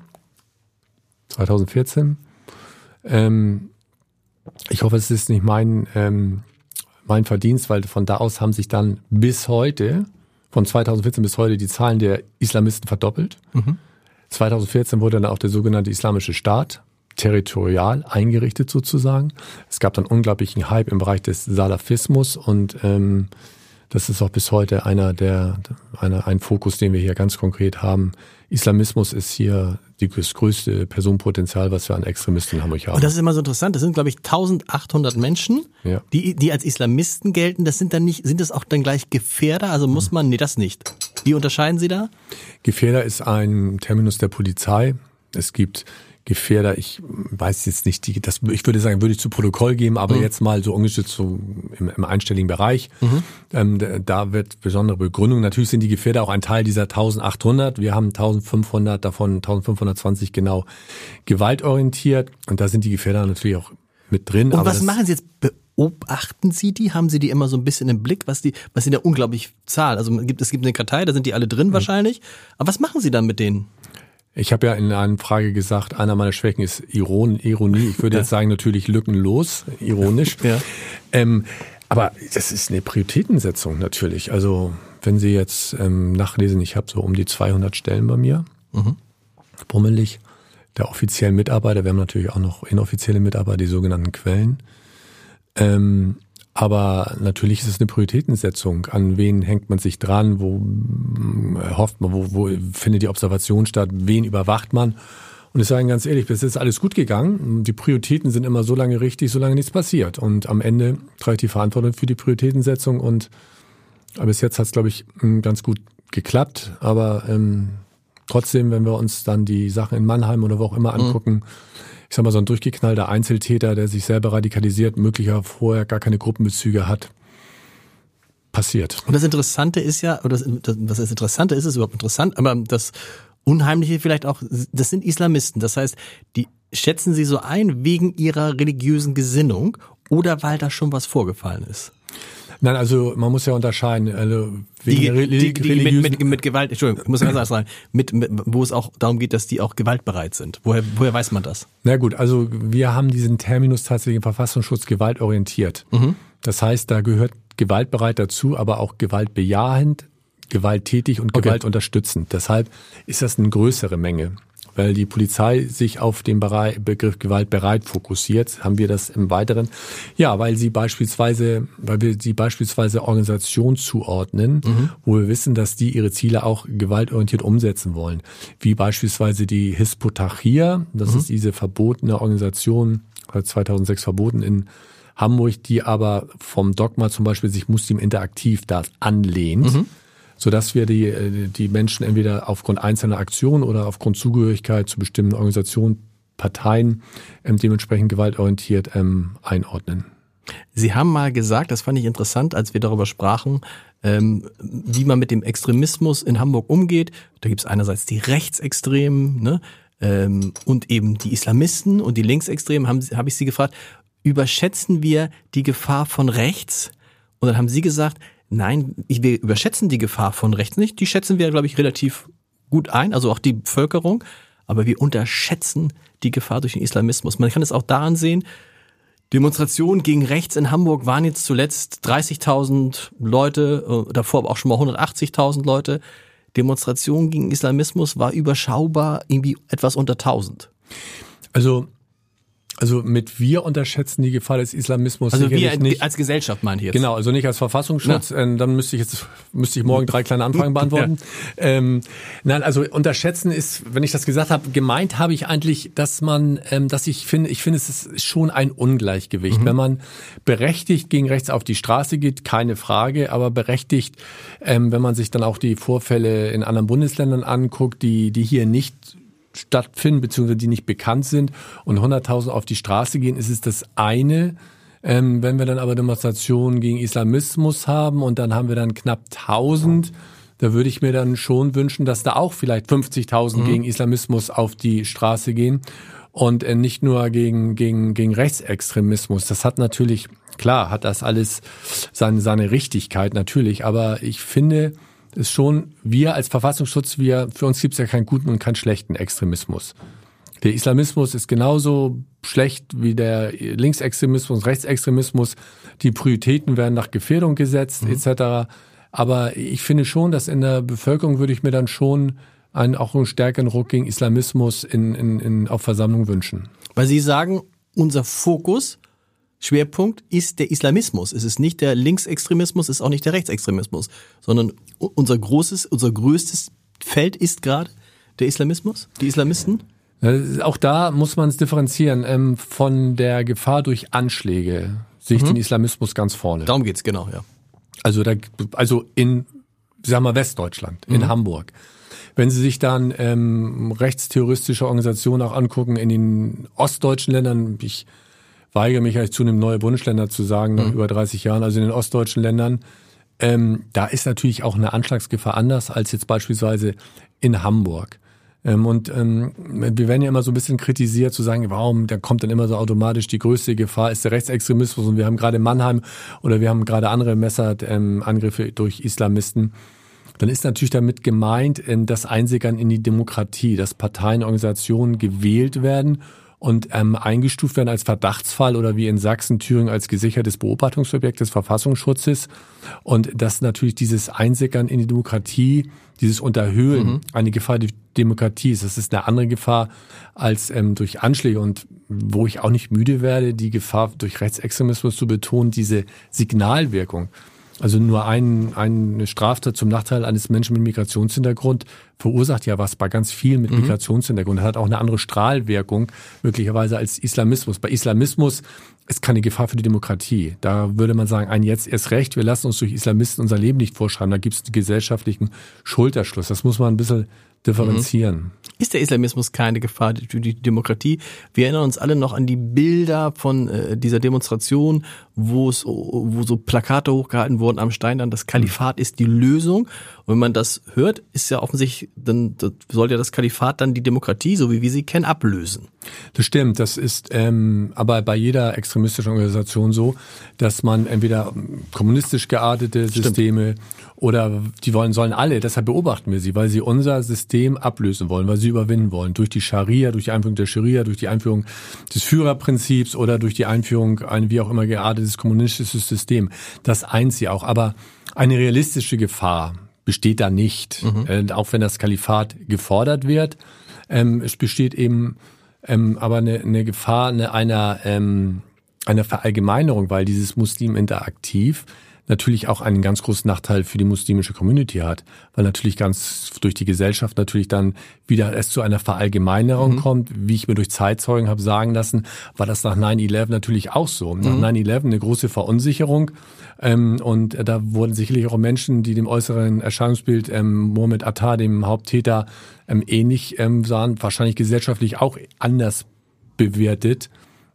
2014. Ich hoffe, es ist nicht mein Verdienst, weil von da aus haben sich dann bis heute von 2014 bis heute die Zahlen der Islamisten verdoppelt. 2014 wurde dann auch der sogenannte Islamische Staat territorial eingerichtet sozusagen. Es gab dann unglaublichen Hype im Bereich des Salafismus und das ist auch bis heute ein Fokus, den wir hier ganz konkret haben. Islamismus ist hier das größte Personenpotenzial, was wir an Extremisten in Hamburg haben. Und das ist immer so interessant. Das sind, glaube ich, 1800 Menschen, Ja. die als Islamisten gelten. Sind das auch dann gleich Gefährder? Also muss man, nee, das nicht. Wie unterscheiden Sie da? Gefährder ist ein Terminus der Polizei. Es gibt Gefährder, ich weiß jetzt nicht, ich würde sagen, würde ich zu Protokoll geben, aber jetzt mal so ungestützt so im einstelligen Bereich. Da wird besondere Begründung. Natürlich sind die Gefährder auch ein Teil dieser 1800. Wir haben 1500, davon 1520 genau gewaltorientiert. Und da sind die Gefährder natürlich auch mit drin. Und was machen Sie jetzt? Beobachten Sie die? Haben Sie die immer so ein bisschen im Blick? Was sind da unglaublich Zahl? Also es gibt eine Kartei, da sind die alle drin wahrscheinlich. Aber was machen Sie dann mit denen? Ich habe ja in einer Frage gesagt, einer meiner Schwächen ist Ironie. Ich würde jetzt sagen, natürlich lückenlos, ironisch. Ja. Aber das ist eine Prioritätensetzung natürlich. Also wenn Sie jetzt nachlesen, ich habe so um die 200 Stellen bei mir, bummelig, der offiziellen Mitarbeiter. Wir haben natürlich auch noch inoffizielle Mitarbeiter, die sogenannten Quellen. Aber natürlich ist es eine Prioritätensetzung. An wen hängt man sich dran? Wo hofft man? Wo findet die Observation statt? Wen überwacht man? Und ich sage Ihnen ganz ehrlich, bis jetzt ist alles gut gegangen. Die Prioritäten sind immer so lange richtig, solange nichts passiert. Und am Ende trage ich die Verantwortung für die Prioritätensetzung. Und bis jetzt hat es, glaube ich, ganz gut geklappt. Aber trotzdem, wenn wir uns dann die Sachen in Mannheim oder wo auch immer angucken, ich sag mal, so ein durchgeknallter Einzeltäter, der sich selber radikalisiert, möglicherweise vorher gar keine Gruppenbezüge hat, passiert. Und das Interessante ist ja, oder was das Interessante ist überhaupt interessant, aber das Unheimliche vielleicht auch, das sind Islamisten. Das heißt, die schätzen Sie so ein wegen ihrer religiösen Gesinnung oder weil da schon was vorgefallen ist? Nein, also man muss ja unterscheiden, also mit Gewalt, Entschuldigung, ich muss ganz anders sagen, wo es auch darum geht, dass die auch gewaltbereit sind. Woher weiß man das? Na gut, also wir haben diesen Terminus tatsächlich im Verfassungsschutz gewaltorientiert. Das heißt, da gehört gewaltbereit dazu, aber auch gewaltbejahend, gewalttätig und gewaltunterstützend. Deshalb ist das eine größere Menge. Weil die Polizei sich auf den Begriff gewaltbereit fokussiert, haben wir das im Weiteren. Ja, weil wir sie beispielsweise Organisationen zuordnen, wo wir wissen, dass die ihre Ziele auch gewaltorientiert umsetzen wollen. Wie beispielsweise die Hizb ut-Tahrir, das ist diese verbotene Organisation, 2006 verboten in Hamburg, die aber vom Dogma zum Beispiel sich Muslim interaktiv da anlehnt. Sodass wir die Menschen entweder aufgrund einzelner Aktionen oder aufgrund Zugehörigkeit zu bestimmten Organisationen, Parteien dementsprechend gewaltorientiert einordnen. Sie haben mal gesagt, das fand ich interessant, als wir darüber sprachen, wie man mit dem Extremismus in Hamburg umgeht. Da gibt es einerseits die Rechtsextremen, ne, und eben die Islamisten und die Linksextremen. Habe ich Sie gefragt, überschätzen wir die Gefahr von rechts? Und dann haben Sie gesagt, nein, wir überschätzen die Gefahr von rechts nicht. Die schätzen wir, glaube ich, relativ gut ein, also auch die Bevölkerung. Aber wir unterschätzen die Gefahr durch den Islamismus. Man kann es auch daran sehen, Demonstrationen gegen rechts in Hamburg waren jetzt zuletzt 30.000 Leute, davor aber auch schon mal 180.000 Leute. Demonstrationen gegen Islamismus war überschaubar, irgendwie etwas unter 1.000. Also mit wir unterschätzen die Gefahr des Islamismus also sicherlich wir nicht. Als Gesellschaft meine ich jetzt. Genau, also nicht als Verfassungsschutz. Dann müsste ich morgen 3 kleine Anfragen beantworten. Ja. Nein, also unterschätzen ist, wenn ich das gesagt habe, gemeint habe ich eigentlich, dass ich finde, es ist schon ein Ungleichgewicht. Wenn man berechtigt gegen rechts auf die Straße geht, keine Frage, aber berechtigt, wenn man sich dann auch die Vorfälle in anderen Bundesländern anguckt, die hier nicht stattfinden, beziehungsweise die nicht bekannt sind und 100.000 auf die Straße gehen, ist es das eine. Wenn wir dann aber Demonstrationen gegen Islamismus haben und dann haben wir dann knapp 1.000, da würde ich mir dann schon wünschen, dass da auch vielleicht 50.000 gegen Islamismus auf die Straße gehen und nicht nur gegen Rechtsextremismus. Das hat natürlich, klar, hat das alles seine Richtigkeit natürlich, aber ich finde, ist schon, wir als Verfassungsschutz, für uns gibt es ja keinen guten und keinen schlechten Extremismus. Der Islamismus ist genauso schlecht wie der Linksextremismus, Rechtsextremismus. Die Prioritäten werden nach Gefährdung gesetzt, etc. Aber ich finde schon, dass in der Bevölkerung würde ich mir dann schon auch einen stärkeren Ruck gegen Islamismus auf Versammlungen wünschen. Weil Sie sagen, unser Fokus, Schwerpunkt ist der Islamismus. Es ist nicht der Linksextremismus, es ist auch nicht der Rechtsextremismus, sondern unser größtes Feld ist gerade der Islamismus, die Islamisten. Auch da muss man es differenzieren. Von der Gefahr durch Anschläge sehe ich den Islamismus ganz vorne. Darum geht's, genau, ja. Also in, sagen wir Westdeutschland, in Hamburg. Wenn Sie sich dann rechtsterroristische Organisationen auch angucken in den ostdeutschen Ländern, ich weigere mich eigentlich zunehmend neue Bundesländer zu sagen, nach über 30 Jahren, also in den ostdeutschen Ländern, da ist natürlich auch eine Anschlagsgefahr anders als jetzt beispielsweise in Hamburg. Wir werden ja immer so ein bisschen kritisiert zu sagen, warum, da kommt dann immer so automatisch die größte Gefahr ist der Rechtsextremismus und wir haben gerade Mannheim oder wir haben gerade andere Messerangriffe durch Islamisten. Dann ist natürlich damit gemeint, das Einsickern in die Demokratie, dass Parteien, Organisationen gewählt werden und eingestuft werden als Verdachtsfall oder wie in Sachsen, Thüringen als gesichertes Beobachtungsobjekt des Verfassungsschutzes und dass natürlich dieses Einsickern in die Demokratie, dieses Unterhöhlen eine Gefahr durch Demokratie ist. Das ist eine andere Gefahr als durch Anschläge und wo ich auch nicht müde werde, die Gefahr durch Rechtsextremismus zu betonen, diese Signalwirkung. Also nur eine Straftat zum Nachteil eines Menschen mit Migrationshintergrund verursacht ja was bei ganz vielen mit Migrationshintergrund. Das hat auch eine andere Strahlwirkung möglicherweise als Islamismus. Bei Islamismus ist keine Gefahr für die Demokratie. Da würde man sagen, jetzt erst recht, wir lassen uns durch Islamisten unser Leben nicht vorschreiben. Da gibt es einen gesellschaftlichen Schulterschluss. Das muss man ein bisschen differenzieren. Ist der Islamismus keine Gefahr für die Demokratie? Wir erinnern uns alle noch an die Bilder von dieser Demonstration, wo so Plakate hochgehalten wurden am Stein, dann das Kalifat ist die Lösung. Und wenn man das hört, ist ja offensichtlich, dann soll ja das Kalifat dann die Demokratie, so wie wir sie kennen, ablösen. Das stimmt, das ist aber bei jeder extremistischen Organisation so, dass man entweder kommunistisch geartete Systeme oder sollen alle, deshalb beobachten wir sie, weil sie unser System ablösen wollen, weil sie überwinden wollen. Durch die Scharia, durch die Einführung der Scharia, durch die Einführung des Führerprinzips oder durch die Einführung ein wie auch immer geartetes kommunistisches System. Das eint sie auch. Aber eine realistische Gefahr besteht da nicht. Auch wenn das Kalifat gefordert wird, es besteht eben aber eine Gefahr einer Verallgemeinerung, weil dieses Muslim interaktiv natürlich auch einen ganz großen Nachteil für die muslimische Community hat, weil natürlich ganz durch die Gesellschaft natürlich dann wieder es zu einer Verallgemeinerung kommt. Wie ich mir durch Zeitzeugen habe sagen lassen, war das nach 9/11 natürlich auch so. Nach 9/11 eine große Verunsicherung und da wurden sicherlich auch Menschen, die dem äußeren Erscheinungsbild Mohammed Atta, dem Haupttäter, ähnlich sahen, wahrscheinlich gesellschaftlich auch anders bewertet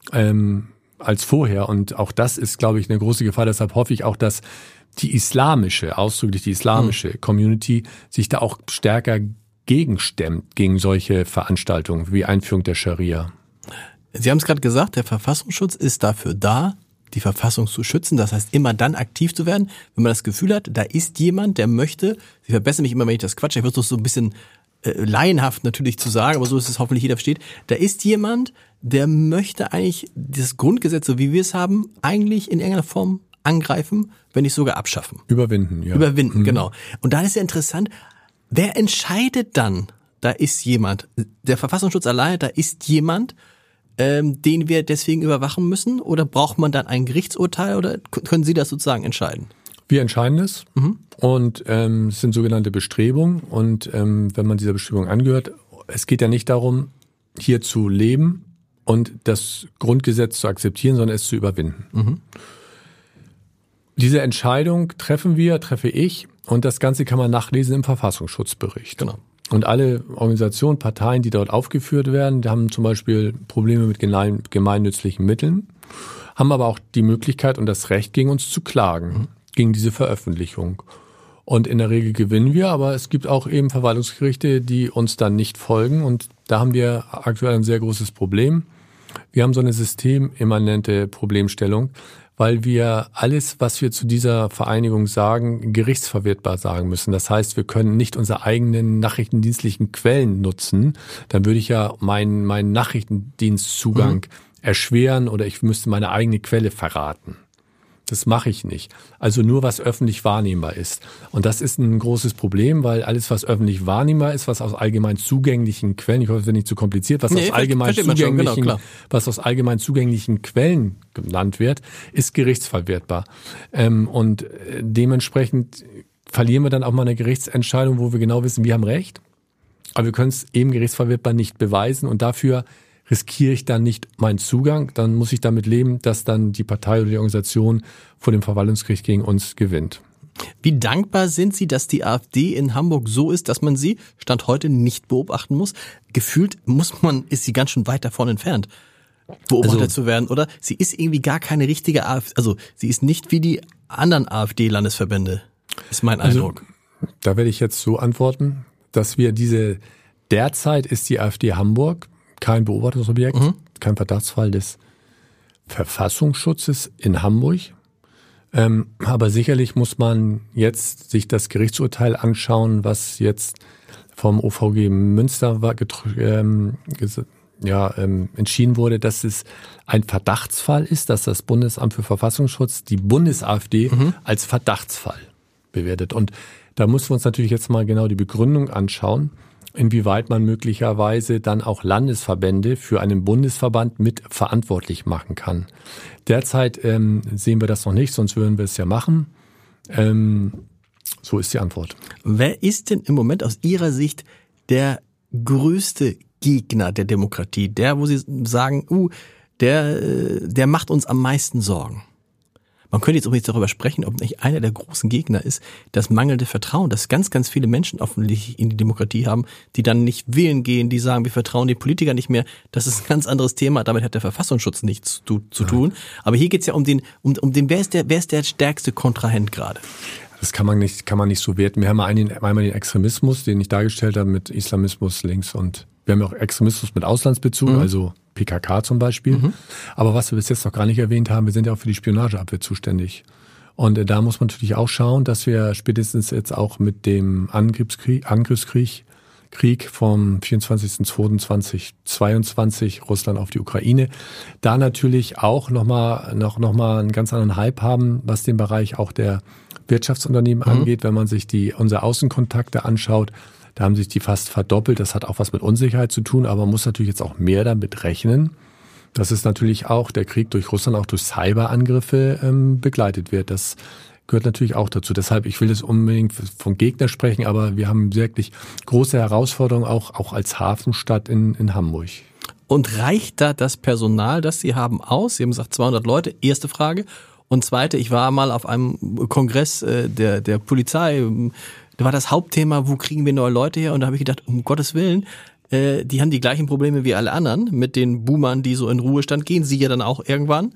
als vorher. Und auch das ist, glaube ich, eine große Gefahr. Deshalb hoffe ich auch, dass ausdrücklich die islamische Community sich da auch stärker gegenstemmt gegen solche Veranstaltungen wie Einführung der Scharia. Sie haben es gerade gesagt, der Verfassungsschutz ist dafür da, die Verfassung zu schützen. Das heißt, immer dann aktiv zu werden, wenn man das Gefühl hat, da ist jemand, der möchte, Sie verbessern mich immer, wenn ich das quatsche, ich versuche so ein bisschen laienhaft natürlich zu sagen, aber so ist es hoffentlich jeder versteht. Da ist jemand, der möchte eigentlich das Grundgesetz, so wie wir es haben, eigentlich in irgendeiner Form angreifen, wenn nicht sogar abschaffen. Überwinden, ja. Genau. Und da ist ja interessant, wer entscheidet dann, da ist jemand, der Verfassungsschutz alleine, da ist jemand, den wir deswegen überwachen müssen? Oder braucht man dann ein Gerichtsurteil oder können Sie das sozusagen entscheiden? Wir entscheiden es und es sind sogenannte Bestrebungen und wenn man dieser Bestrebung angehört, es geht ja nicht darum, hier zu leben und das Grundgesetz zu akzeptieren, sondern es zu überwinden. Diese Entscheidung treffe ich und das Ganze kann man nachlesen im Verfassungsschutzbericht. Genau. Und alle Organisationen, Parteien, die dort aufgeführt werden, die haben zum Beispiel Probleme mit gemeinnützlichen Mitteln, haben aber auch die Möglichkeit und das Recht, gegen uns zu klagen, gegen diese Veröffentlichung. Und in der Regel gewinnen wir, aber es gibt auch eben Verwaltungsgerichte, die uns dann nicht folgen. Und da haben wir aktuell ein sehr großes Problem. Wir haben so eine systemimmanente Problemstellung, weil wir alles, was wir zu dieser Vereinigung sagen, gerichtsverwertbar sagen müssen. Das heißt, wir können nicht unsere eigenen nachrichtendienstlichen Quellen nutzen. Dann würde ich ja meinen Nachrichtendienstzugang erschweren oder ich müsste meine eigene Quelle verraten. Das mache ich nicht. Also nur, was öffentlich wahrnehmbar ist. Und das ist ein großes Problem, weil alles, was öffentlich wahrnehmbar ist, was aus allgemein zugänglichen Quellen, ich hoffe, es wird nicht zu kompliziert, was aus allgemein zugänglichen Quellen genannt wird, ist gerichtsverwertbar. Und dementsprechend verlieren wir dann auch mal eine Gerichtsentscheidung, wo wir genau wissen, wir haben Recht. Aber wir können es eben gerichtsverwertbar nicht beweisen und dafür riskiere ich dann nicht meinen Zugang, dann muss ich damit leben, dass dann die Partei oder die Organisation vor dem Verwaltungsgericht gegen uns gewinnt. Wie dankbar sind Sie, dass die AfD in Hamburg so ist, dass man sie Stand heute nicht beobachten muss? Gefühlt ist sie ganz schön weit davon entfernt, beobachtet zu werden, oder? Sie ist irgendwie gar keine richtige AfD, also sie ist nicht wie die anderen AfD-Landesverbände, ist mein Eindruck. Da werde ich jetzt so antworten, dass wir derzeit ist die AfD Hamburg kein Beobachtungsobjekt, kein Verdachtsfall des Verfassungsschutzes in Hamburg. Aber sicherlich muss man jetzt sich das Gerichtsurteil anschauen, was jetzt vom OVG Münster entschieden wurde, dass es ein Verdachtsfall ist, dass das Bundesamt für Verfassungsschutz die Bundes-AfD als Verdachtsfall bewertet. Und da müssen wir uns natürlich jetzt mal genau die Begründung anschauen, inwieweit man möglicherweise dann auch Landesverbände für einen Bundesverband mit verantwortlich machen kann. Derzeit sehen wir das noch nicht, sonst würden wir es ja machen. So ist die Antwort. Wer ist denn im Moment aus Ihrer Sicht der größte Gegner der Demokratie? Der, wo Sie sagen, der macht uns am meisten Sorgen. Man könnte jetzt übrigens darüber sprechen, ob nicht einer der großen Gegner ist, das mangelnde Vertrauen, dass ganz, ganz viele Menschen offensichtlich in die Demokratie haben, die dann nicht wählen gehen, die sagen, wir vertrauen den Politikern nicht mehr. Das ist ein ganz anderes Thema, damit hat der Verfassungsschutz nichts zu tun. Aber hier geht es ja um den, wer ist der stärkste Kontrahent gerade? Das kann man nicht so werten. Wir haben einmal den Extremismus, den ich dargestellt habe, mit Islamismus links, und wir haben ja auch Extremismus mit Auslandsbezug, also PKK zum Beispiel. Aber was wir bis jetzt noch gar nicht erwähnt haben, wir sind ja auch für die Spionageabwehr zuständig. Und da muss man natürlich auch schauen, dass wir spätestens jetzt auch mit dem Angriffskrieg vom 24.02.2022 Russland auf die Ukraine, da natürlich auch noch mal einen ganz anderen Hype haben, was den Bereich auch der Wirtschaftsunternehmen angeht. Wenn man sich unsere Außenkontakte anschaut, da haben sich die fast verdoppelt. Das hat auch was mit Unsicherheit zu tun, aber man muss natürlich jetzt auch mehr damit rechnen, dass es natürlich auch der Krieg durch Russland auch durch Cyberangriffe begleitet wird. Das gehört natürlich auch dazu. Deshalb, ich will das unbedingt vom Gegner sprechen, aber wir haben wirklich große Herausforderungen auch als Hafenstadt in Hamburg. Und reicht da das Personal, das Sie haben, aus? Sie haben gesagt 200 Leute, erste Frage. Und zweite, ich war mal auf einem Kongress der Polizei. Da war das Hauptthema, wo kriegen wir neue Leute her? Und da habe ich gedacht, um Gottes Willen, die haben die gleichen Probleme wie alle anderen mit den Boomern, die so in Ruhestand gehen, sie ja dann auch irgendwann,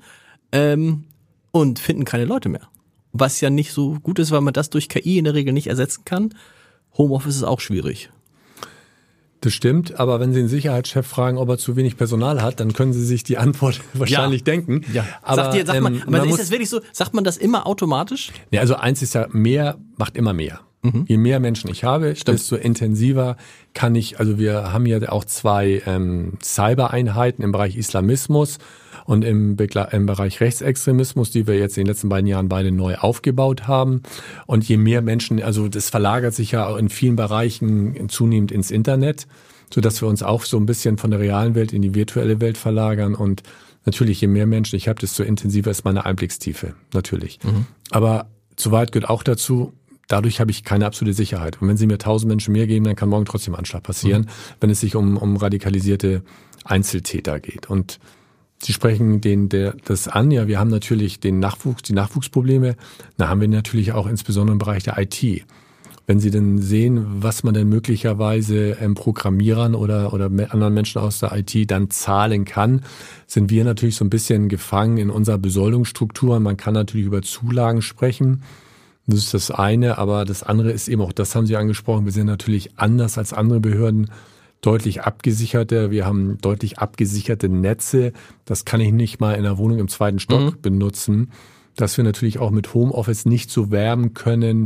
und finden keine Leute mehr. Was ja nicht so gut ist, weil man das durch KI in der Regel nicht ersetzen kann. Homeoffice ist auch schwierig. Das stimmt, aber wenn Sie einen Sicherheitschef fragen, ob er zu wenig Personal hat, dann können Sie sich die Antwort wahrscheinlich denken. Ja. Aber ist das wirklich so? Sagt man das immer automatisch? Ja, also eins ist ja, mehr macht immer mehr. Je mehr Menschen ich habe, desto intensiver kann ich, also wir haben ja auch 2 Cyber-Einheiten im Bereich Islamismus und im Bereich Rechtsextremismus, die wir jetzt in den letzten beiden Jahren beide neu aufgebaut haben. Und je mehr Menschen, also das verlagert sich ja in vielen Bereichen zunehmend ins Internet, sodass wir uns auch so ein bisschen von der realen Welt in die virtuelle Welt verlagern. Und natürlich, je mehr Menschen ich habe, desto intensiver ist meine Einblickstiefe, natürlich. Aber soweit gehört auch dazu, dadurch habe ich keine absolute Sicherheit. Und wenn Sie mir 1000 Menschen mehr geben, dann kann morgen trotzdem ein Anschlag passieren, wenn es sich um radikalisierte Einzeltäter geht. Und Sie sprechen das an. Ja, wir haben natürlich die Nachwuchsprobleme. Da haben wir natürlich auch insbesondere im Bereich der IT. Wenn Sie denn sehen, was man denn möglicherweise Programmierern oder anderen Menschen aus der IT dann zahlen kann, sind wir natürlich so ein bisschen gefangen in unserer Besoldungsstruktur. Man kann natürlich über Zulagen sprechen. Das ist das eine, aber das andere ist eben auch, das haben Sie angesprochen, wir sind natürlich anders als andere Behörden deutlich abgesicherter. Wir haben deutlich abgesicherte Netze. Das kann ich nicht mal in einer Wohnung im 2. Stock benutzen. Dass wir natürlich auch mit Homeoffice nicht so werben können,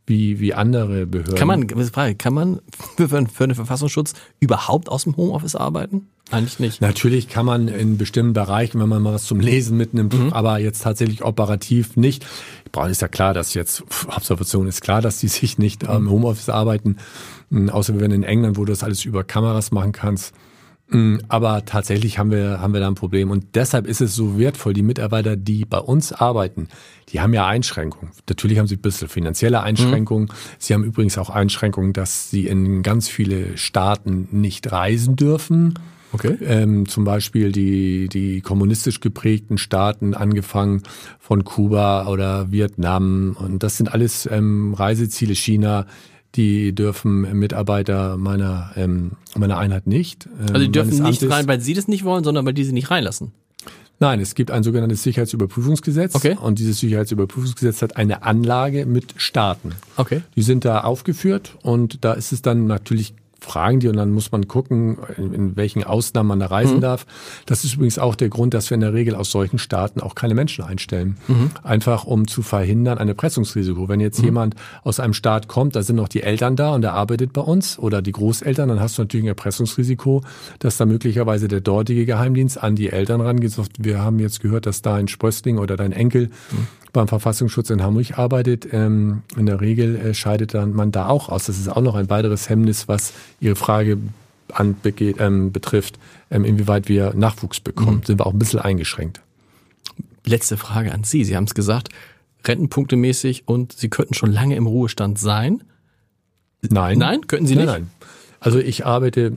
wie andere Behörden. Kann man für einen Verfassungsschutz überhaupt aus dem Homeoffice arbeiten? Eigentlich nicht. Natürlich kann man in bestimmten Bereichen, wenn man mal was zum Lesen mitnimmt, aber jetzt tatsächlich operativ nicht. Ist ja klar, dass jetzt Observation ist klar, dass die sich nicht im Homeoffice arbeiten, außer wenn in England, wo du das alles über Kameras machen kannst. Aber tatsächlich haben wir da ein Problem und deshalb ist es so wertvoll, die Mitarbeiter, die bei uns arbeiten, die haben ja Einschränkungen. Natürlich haben sie ein bisschen finanzielle Einschränkungen. Sie haben übrigens auch Einschränkungen, dass sie in ganz viele Staaten nicht reisen dürfen. Okay. Zum Beispiel die kommunistisch geprägten Staaten, angefangen von Kuba oder Vietnam. Und das sind alles Reiseziele. China, die dürfen Mitarbeiter meiner Einheit nicht. Also die dürfen nicht rein, weil sie das nicht wollen, sondern weil die sie nicht reinlassen? Nein, es gibt ein sogenanntes Sicherheitsüberprüfungsgesetz. Okay. Und dieses Sicherheitsüberprüfungsgesetz hat eine Anlage mit Staaten. Okay. Die sind da aufgeführt und da ist es dann natürlich, fragen die und dann muss man gucken, in welchen Ausnahmen man da reisen darf. Das ist übrigens auch der Grund, dass wir in der Regel aus solchen Staaten auch keine Menschen einstellen. Einfach um zu verhindern ein Erpressungsrisiko. Wenn jetzt jemand aus einem Staat kommt, da sind noch die Eltern da und der arbeitet bei uns oder die Großeltern, dann hast du natürlich ein Erpressungsrisiko, dass da möglicherweise der dortige Geheimdienst an die Eltern rangeht. Wir haben jetzt gehört, dass dein Sprössling oder dein Enkel beim Verfassungsschutz in Hamburg arbeitet. In der Regel scheidet dann man da auch aus. Das ist auch noch ein weiteres Hemmnis, was Ihre Frage betrifft, inwieweit wir Nachwuchs bekommen. Sind wir auch ein bisschen eingeschränkt. Letzte Frage an Sie. Sie haben es gesagt, rentenpunktemäßig und Sie könnten schon lange im Ruhestand sein. Nein. Nein? Könnten Sie nicht? Nein. Also ich arbeite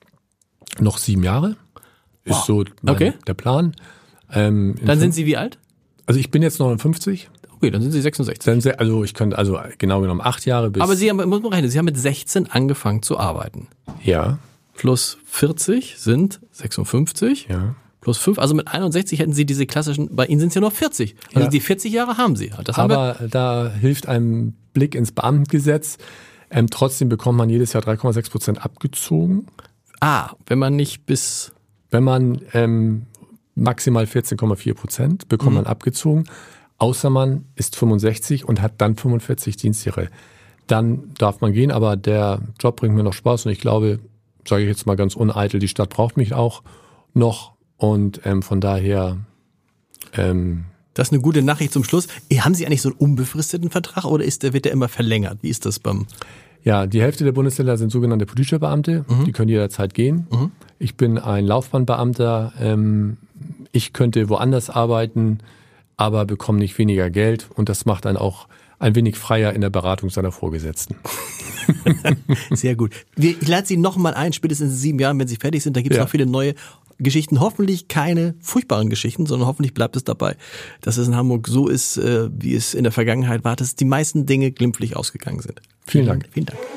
noch 7 Jahre. Ist so der Plan. Dann sind Sie wie alt? Also ich bin jetzt 59. Okay, dann sind Sie 66. Also ich könnte genau genommen 8 Jahre bis... Aber Sie haben, muss man rechnen, Sie haben mit 16 angefangen zu arbeiten. Ja. Plus 40 sind 56. Ja. Plus 5, also mit 61 hätten Sie diese klassischen, bei Ihnen sind es ja nur 40. Also die 40 Jahre haben Sie. Aber da hilft ein Blick ins Beamtengesetz. Trotzdem bekommt man jedes Jahr 3,6% abgezogen. Wenn man nicht bis... Wenn man maximal 14,4% bekommt man abgezogen. Außer man ist 65 und hat dann 45 Dienstjahre. Dann darf man gehen, aber der Job bringt mir noch Spaß und ich glaube, sage ich jetzt mal ganz uneitel, die Stadt braucht mich auch noch und von daher... Das ist eine gute Nachricht zum Schluss. Haben Sie eigentlich so einen unbefristeten Vertrag oder wird der immer verlängert? Wie ist das beim... Ja, die Hälfte der Bundesländer sind sogenannte politische Beamte, die können jederzeit gehen. Ich bin ein Laufbahnbeamter, ich könnte woanders arbeiten, aber bekomme nicht weniger Geld und das macht einen auch ein wenig freier in der Beratung seiner Vorgesetzten. Sehr gut. Ich lade Sie noch mal ein, spätestens in 7 Jahren, wenn Sie fertig sind, da gibt es noch viele neue Geschichten. Hoffentlich keine furchtbaren Geschichten, sondern hoffentlich bleibt es dabei, dass es in Hamburg so ist, wie es in der Vergangenheit war, dass die meisten Dinge glimpflich ausgegangen sind. Vielen Dank. Vielen Dank.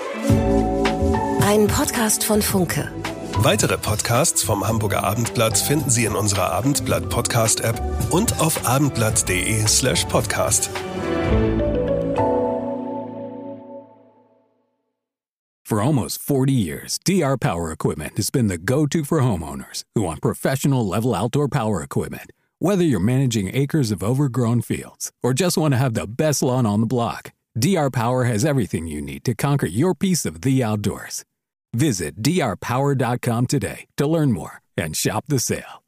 Ein Podcast von Funke. Weitere Podcasts vom Hamburger Abendblatt finden Sie in unserer Abendblatt-Podcast-App und auf abendblatt.de/podcast. For almost 40 years, DR Power Equipment has been the go-to for homeowners who want professional-level outdoor power equipment. Whether you're managing acres of overgrown fields or just want to have the best lawn on the block, DR Power has everything you need to conquer your piece of the outdoors. Visit drpower.com today to learn more and shop the sale.